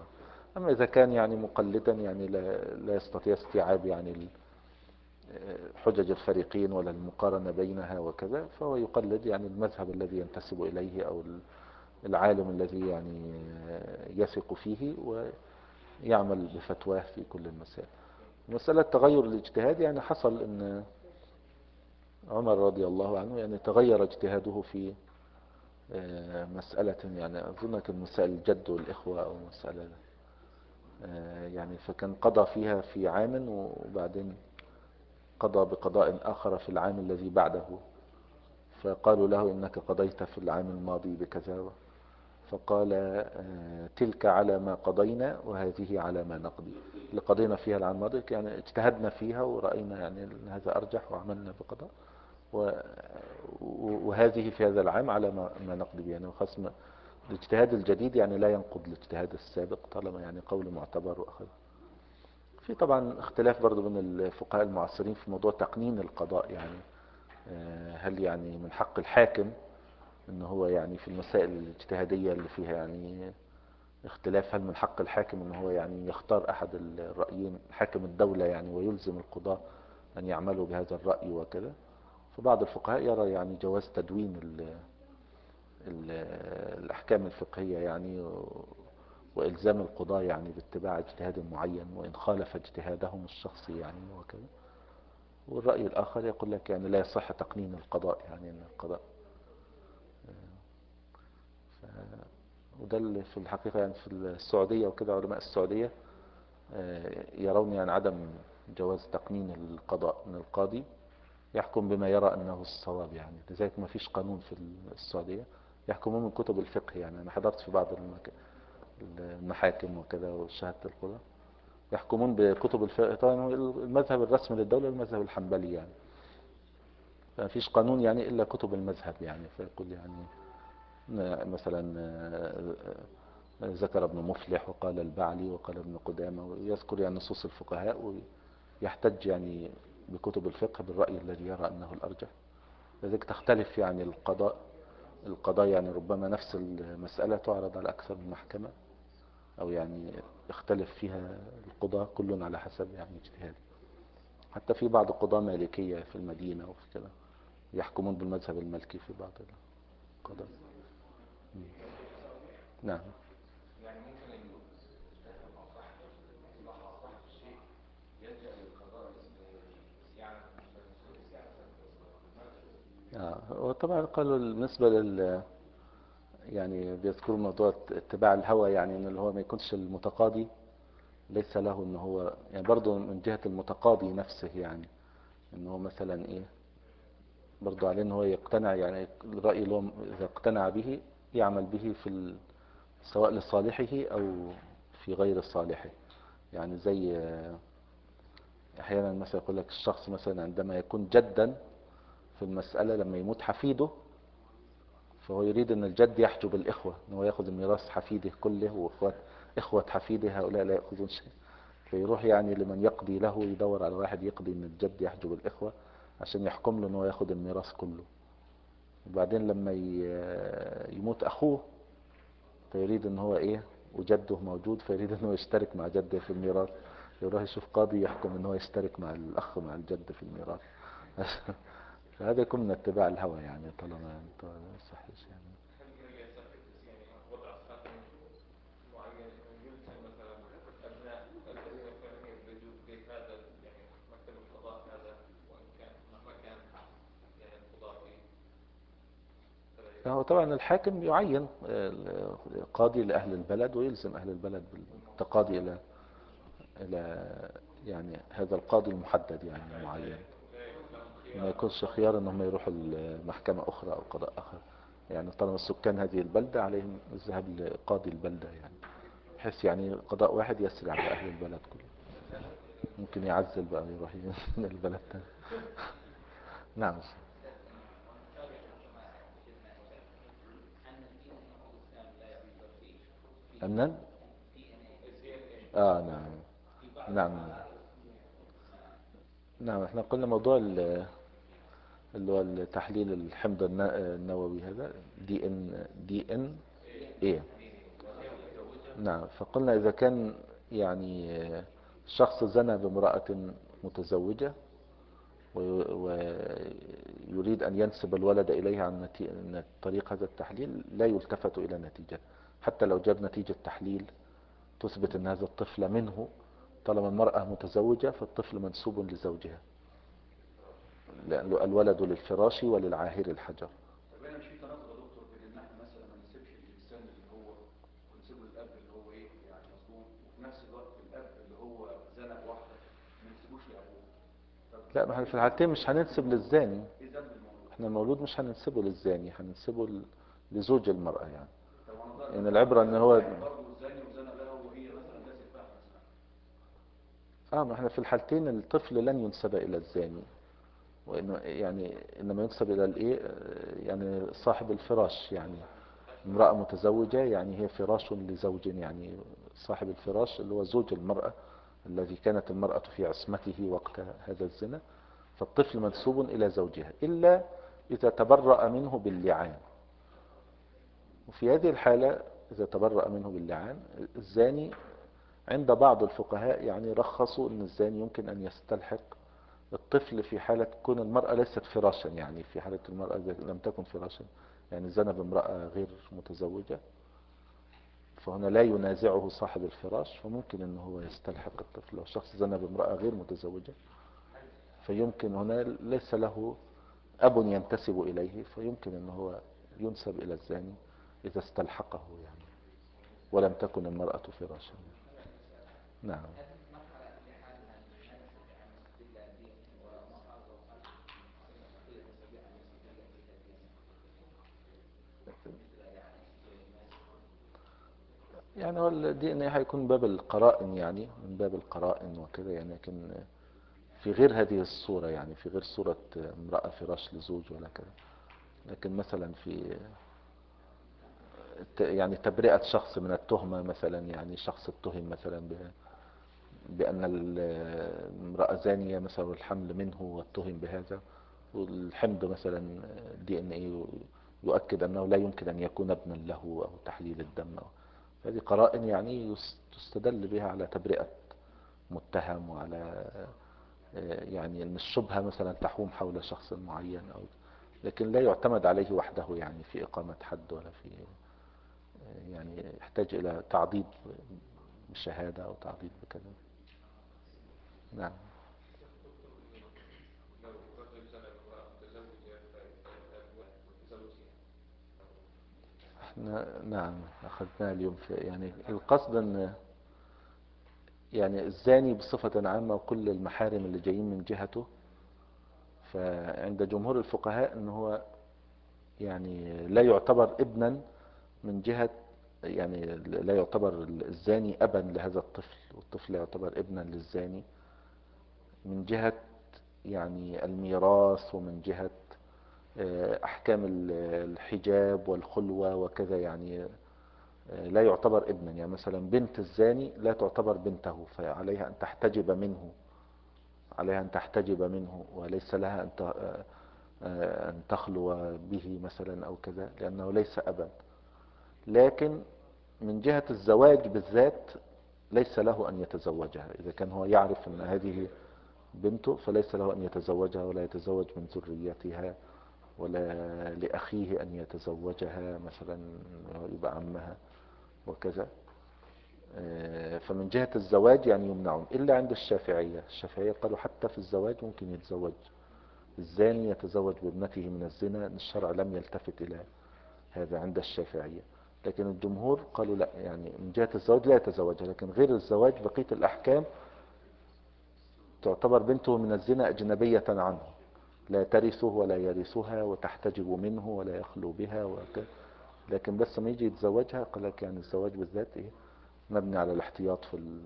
أما إذا كان يعني مقلدا يعني لا, لا يستطيع استيعاب يعني ال- حجج الفريقين ولا المقارنة بينها وكذا، فهو يقلد يعني المذهب الذي ينتسب إليه أو العالم الذي يعني يثق فيه، ويعمل بفتواه في كل المسائل. مسألة تغير الاجتهاد يعني حصل ان عمر رضي الله عنه يعني تغير اجتهاده في آه، مسألة، يعني أظن كان مسائل الجد والإخوة أو مسألة آه، يعني، فكان قضى فيها في عام وبعدين قضى بقضاء آخر في العام الذي بعده، فقالوا له إنك قضيت في العام الماضي بكذا، فقال آه، تلك على ما قضينا وهذه على ما نقضي. اللي قضينا فيها العام الماضي يعني اجتهدنا فيها ورأينا يعني أن هذا أرجح وعملنا بقضاء، و- وهذه في هذا العام على ما ما نقضي به، يعني خصم الاجتهاد الجديد يعني لا ينقض الاجتهاد السابق طالما يعني قول معتبر وأخذ. في طبعا اختلاف برضو بين الفقهاء المعاصرين في موضوع تقنين القضاء، يعني آه، هل يعني من حق الحاكم ان هو يعني في المسائل الاجتهادية اللي فيها يعني اختلاف، هل من حق الحاكم ان هو يعني يختار احد الرأيين حاكم الدولة يعني ويلزم القضاة ان يعملوا بهذا الرأي وكذا؟ فبعض الفقهاء يرى يعني جواز تدوين ال ال الاحكام الفقهية يعني و- والزام القضاة يعني باتباع اجتهاد معين وان خالف اجتهادهم الشخصي يعني وكذا. والرأي الاخر يقول لك يعني لا يصح تقنين القضاء، يعني ان القضاء وده اللي في الحقيقة يعني في السعودية وكده علماء السعودية آه، يرون يعني عدم جواز تقنين القضاء، ان القاضي يحكم بما يرى انه الصواب، يعني لذلك ما فيش قانون في السعودية، يحكمون من كتب الفقه. يعني انا حضرت في بعض المك- المحاكم وكذا وشاهدت القضاء يحكمون بكتب الفقه. طبعا هو المذهب الرسمي للدولة المذهب الحنبلي يعني، فما فيش قانون يعني الا كتب المذهب يعني. فيقول يعني مثلا آه، ذكر ابن مفلح وقال البعلي وقال ابن قدامة، ويذكر يعني نصوص الفقهاء ويحتج يعني بكتب الفقه بالرأي الذي يرى أنه الأرجح. لذلك تختلف يعني القضاء القضاء يعني ربما نفس المسألة تعرض على أكثر من محكمة، أو يعني يختلف فيها القضاء كل على حسب يعني اجتهاده. حتى في بعض القضاة مالكية في المدينة وفي كده يحكمون بالمذهب المالكي في بعض القضاء. نعم. يعني ممكن المجتهد أو صاحب المصلحة أو صاحب الشيء يلجأ للقضاء يعني آه، وطبعا قالوا بالنسبة لل يعني بيذكروا موضوع اتباع الهوى، يعني ان اللي هو ما يكونش المتقاضي ليس له ان هو يعني برضه من جهة المتقاضي نفسه، يعني ان هو مثلا ايه برضه عليه ان هو يقتنع، يعني الرأي اللي هو اذا اقتنع به يعمل به في ال... سواء لصالحه او في غير صالحه. يعني زي آه، احيانا مثلا يقول لك الشخص مثلا عندما يكون جدا في المسألة لما يموت حفيده، فهو يريد ان الجد يحجب الاخوة، ان هو ياخذ ميراث حفيده كله، واخوات اخوة حفيده هؤلاء لا يأخذون شيء. فيروح يعني لمن يقضي له يدور على واحد يقضي ان الجد يحجب الاخوة عشان يحكم له ان هو ياخذ الميراث كله. وبعدين لما ي- يموت اخوه فيريد ان هو ايه وجده موجود، فيريد ان هو يشترك مع جده في الميراث، يروح يشوف قاضي يحكم ان هو يشترك مع الاخ مع الجد في الميراث. فهذا يكون من اتباع الهوى يعني، طالما انت ما يصحش يعني. هل هل يصح يعني وضع قانون معين انه يلزم مثلا ابناء الذين فعلا يدرجوا في هذا يعني مكتب القضاء هذا، وان كان مهما كان يعني القضاء فيه فلا هو يلزم طبعا الحاكم يعين آه، قاضي لأهل البلد ويلزم أهل البلد بالتقاضي إلى إلى يعني هذا القاضي المحدد يعني يعني لا المعين. لا يكون لهم ما خيار. يكونش خيار أنهم يروحوا لمحكمة أخرى أو قضاء آخر، يعني طالما سكان هذه البلدة عليهم الذهاب لقاضي البلدة، يعني بحيث يعني قضاء واحد يسري على أهل البلد كله. ممكن يعزل بقى يروح من البلد تاني. نعم. أمنا. آه نعم. نعم. نعم احنا قلنا موضوع ال- اللي هو التحليل الحمض الن- النووي هذا دي ان دي ان ايه نعم، فقلنا إذا كان يعني شخص زنى بامرأة متزوجة وي- ويريد أن ينسب الولد إليها عن نتي- عن طريق هذا التحليل، لا يلتفت إلى نتيجة، حتى لو جاب نتيجة تحليل تثبت أن هذا الطفل منه، طالما المرأة متزوجة فالطفل منسوب لزوجها، لأن الولد للفراش وللعاهر الحجر. طب انا مش في تناقض يا دكتور بين ان احنا مثلا ما نسيبش الانسان اللي هو ونسيبه للاب اللي هو ايه يعني مظلوم، وفي نفس الوقت الاب اللي هو زنى بواحده ما نسيبوش لابوه. طب لا، ما احنا في الحالتين مش هننسب للزاني، ايه ذنب الموضوع؟ احنا المولود مش هننسبه للزاني، هننسبه ل- لزوج المرأة يعني. طب انا ضرب يعني العبرة ان هو برضه الزاني وزنى بها وهي مثلا داست بها مثلا. اه ما احنا في الحالتين الطفل لن ينسب الى الزاني، وانه يعني انما ينسب الى الايه، آه، يعني صاحب الفراش، يعني امرأة متزوجة يعني هي فراش لزوج، يعني صاحب الفراش اللي هو زوج المرأة الذي كانت المرأة في عصمته وقت هذا الزنا، فالطفل منسوب إلى زوجها إلا إذا تبرأ منه باللعان. وفي هذه الحالة إذا تبرأ منه باللعان الزاني، عند بعض الفقهاء يعني رخصوا أن الزاني يمكن أن يستلحق الطفل في حالة كون المرأة ليست فراشا، يعني في حالة المرأة إذا لم تكن فراشا، يعني زنى بامرأة غير متزوجة، فهنا لا ينازعه صاحب الفراش، فممكن أنه هو يستلحق الطفل. لو شخص زنى بامرأة غير متزوجة فيمكن هنا ليس له أب ينتسب إليه، فيمكن أنه هو ينسب إلى الزاني إذا استلحقه يعني، ولم تكن المرأة فراشا. نعم. يعني هو الدي ان ايه هيكون باب القرائن، يعني من باب القرائن وكذا يعني، لكن في غير هذه الصورة، يعني في غير صورة امرأة فراش لزوج ولا كذا. لكن مثلا في ت- يعني تبرئة شخص من التهمة مثلا، يعني شخص اتهم مثلا ب- بأن ال- امرأة زانية مثلا والحمل منه، واتهم بهذا، والحمض مثلا دي ان ايه يؤكد أنه لا يمكن أن يكون ابنا له، أو تحليل الدم، أو هذه قرائن يعني يس- تستدل بها على تبرئة متهم، وعلى آه، يعني أن الشبهة مثلا تحوم حول شخص معين، أو لكن لا يعتمد عليه وحده يعني في إقامة حد، ولا في آه، يعني يحتاج إلى تعضيد بشهادة أو تعضيد بكذا. نعم. لو رجل زنى بامرأة متزوجة فيذهب زوجها. احنا نعم أخذنا اليوم في يعني القصد أن يعني الزاني بصفة عامة وكل المحارم اللي جايين من جهته، فعند جمهور الفقهاء أنه هو يعني لا يعتبر ابنا من جهة، يعني لا يعتبر الزاني أبا لهذا الطفل، والطفل لا يعتبر ابنا للزاني من جهة يعني الميراث، ومن جهة آه، أحكام ال- الحجاب والخلوة وكذا، يعني آه، لا يعتبر ابنا. يعني مثلا بنت الزاني لا تعتبر بنته، فعليها أن تحتجب منه، عليها أن تحتجب منه، وليس لها أن ت- آه، آه، أن تخلو به مثلا أو كذا، لأنه ليس أبا. لكن من جهة الزواج بالذات ليس له أن يتزوجها، إذا كان هو يعرف أن هذه بنته فليس له أن يتزوجها، ولا يتزوج من ذريتها، ولا لأخيه أن يتزوجها مثلا يبقى عمها وكذا. آه، فمن جهة الزواج يعني يمنعون، إلا عند الشافعية. الشافعية قالوا حتى في الزواج ممكن يتزوج الزاني، يتزوج بابنته من الزنا، الشرع لم يلتفت إلى هذا عند الشافعية. لكن الجمهور قالوا لا، يعني من جهة الزواج لا يتزوجها، لكن غير الزواج بقية الأحكام تعتبر بنته من الزنا أجنبية عنه، لا ترثه ولا يرثها، وتحتجب منه ولا يخلو بها وك... لكن بس ما يجي يتزوجها قال لك يعني الزواج بالذات ايه مبني على الاحتياط في ال...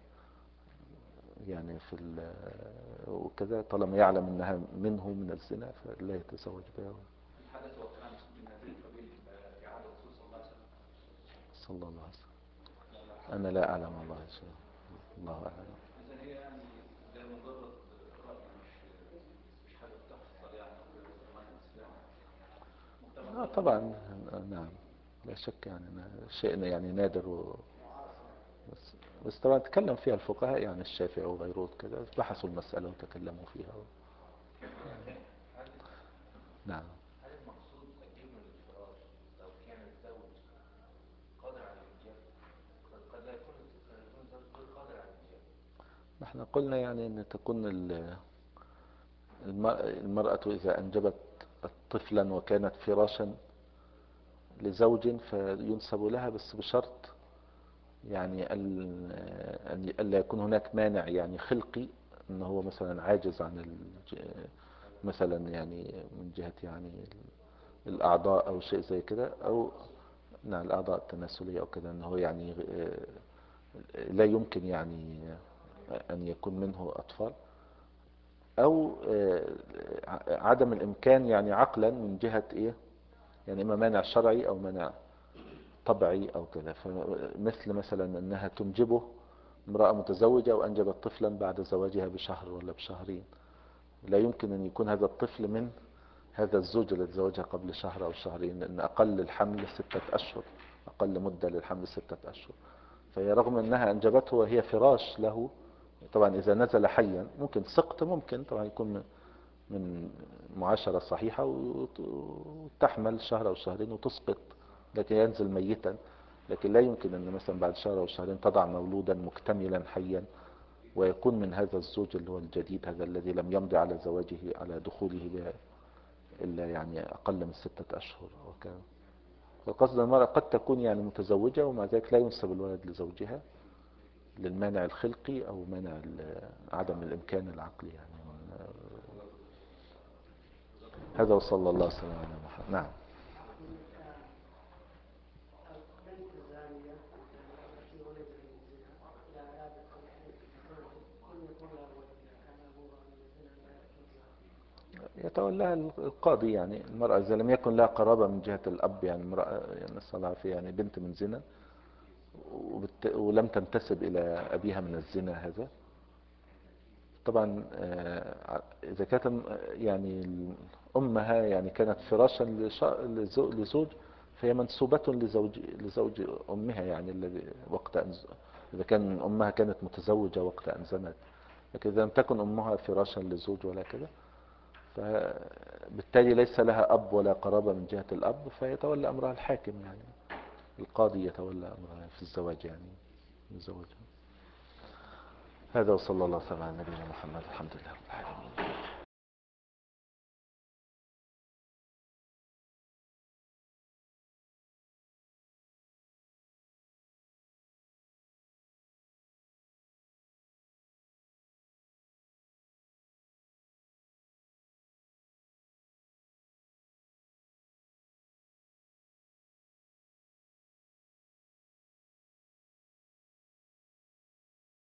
يعني في ال... وكذا، طالما يعلم انها منه من الزنا فلا يتزوج بها. الحدث وقع من هذه القبيل في عهد الرسول صلى الله عليه وسلم. صلى الله عليه وسلم. انا لا اعلم والله شيء، الله اعلم. إذا هي يعني ده مجرد رأي، مش مش حاجة بتحصل يعني أو في مجتمع الإسلام. مجتمع آه طبعا. نعم، لا شك يعني أنا شيء يعني نادر بس, بس طبعا تكلم فيها الفقهاء يعني الشافعي وغيره كذا بحثوا المسألة وتكلموا فيها. نعم. هل المقصود أجيب من الفراش لو كان الزوج قادر على الإنجاب؟ قد لا يكون قد يكون الزوج غير قادر على الإنجاب. نحن قلنا يعني أن تكون المرأة إذا أنجبت طفلا وكانت فراشا لزوج فينسب لها، بس بشرط يعني أن ألا يكون هناك مانع يعني خلقي، أنه هو مثلا عاجز عن مثلا يعني من جهة يعني الأعضاء أو شيء زي كده، أو نعم الأعضاء التناسلية أو كذا، أنه يعني لا يمكن يعني أن يكون منه أطفال، أو عدم الإمكان يعني عقلا من جهة إيه يعني إما مانع شرعي أو مانع طبعي أو كذا. فمثل مثلا أنها تنجبه امرأة متزوجة وأنجبت طفلا بعد زواجها بشهر ولا بشهرين، لا يمكن أن يكون هذا الطفل من هذا الزوج الذي تزوجها قبل شهر أو شهرين، لأن أقل الحمل ستة أشهر، أقل مدة للحمل ستة أشهر. فهي رغم أنها أنجبته وهي فراش له، طبعا إذا نزل حيا ممكن سقط، ممكن طبعا يكون من معاشرة صحيحة وتحمل شهر أو شهرين وتسقط، لكن ينزل ميتا. لكن لا يمكن أن مثلا بعد شهر أو شهرين تضع مولودا مكتملا حيا ويكون من هذا الزوج اللي هو الجديد، هذا الذي لم يمضي على زواجه على دخوله بها إلا يعني أقل من ستة أشهر وكذا. فالقصد المرأة قد تكون يعني متزوجة ومع ذلك لا ينسب الولد لزوجها للمانع الخلقي أو مانع عدم الإمكان العقلي يعني. هذا وصلى الله وسلم على محمد. نعم. البنت الزانية التي ولدت من الزنا لا عادة من يكون لها ولد كان أبوها من الزنا لا يكون. يتولاها القاضي يعني. المرأة إذا لم يكن لها قرابة من جهة الأب يعني امرأة يعني نسأل الله العافية يعني بنت من زنا وبت... ولم تنتسب إلى أبيها من الزنا، هذا طبعا إذا كانت يعني أمها يعني كانت فراشا لزوج فهي منسوبة لزوج لزوج أمها يعني الذي وقت أن إذا كان أمها كانت متزوجة وقت أن زنت. لكن إذا لم تكن أمها فراشا لزوج ولا كذا فبالتالي ليس لها أب ولا قرابة من جهة الأب، فيتولى أمرها الحاكم يعني القاضي يتولى أمرها في الزواج يعني الزواج. هذا وصلى الله وسلم على نبينا محمد. الحمد لله رب العالمين.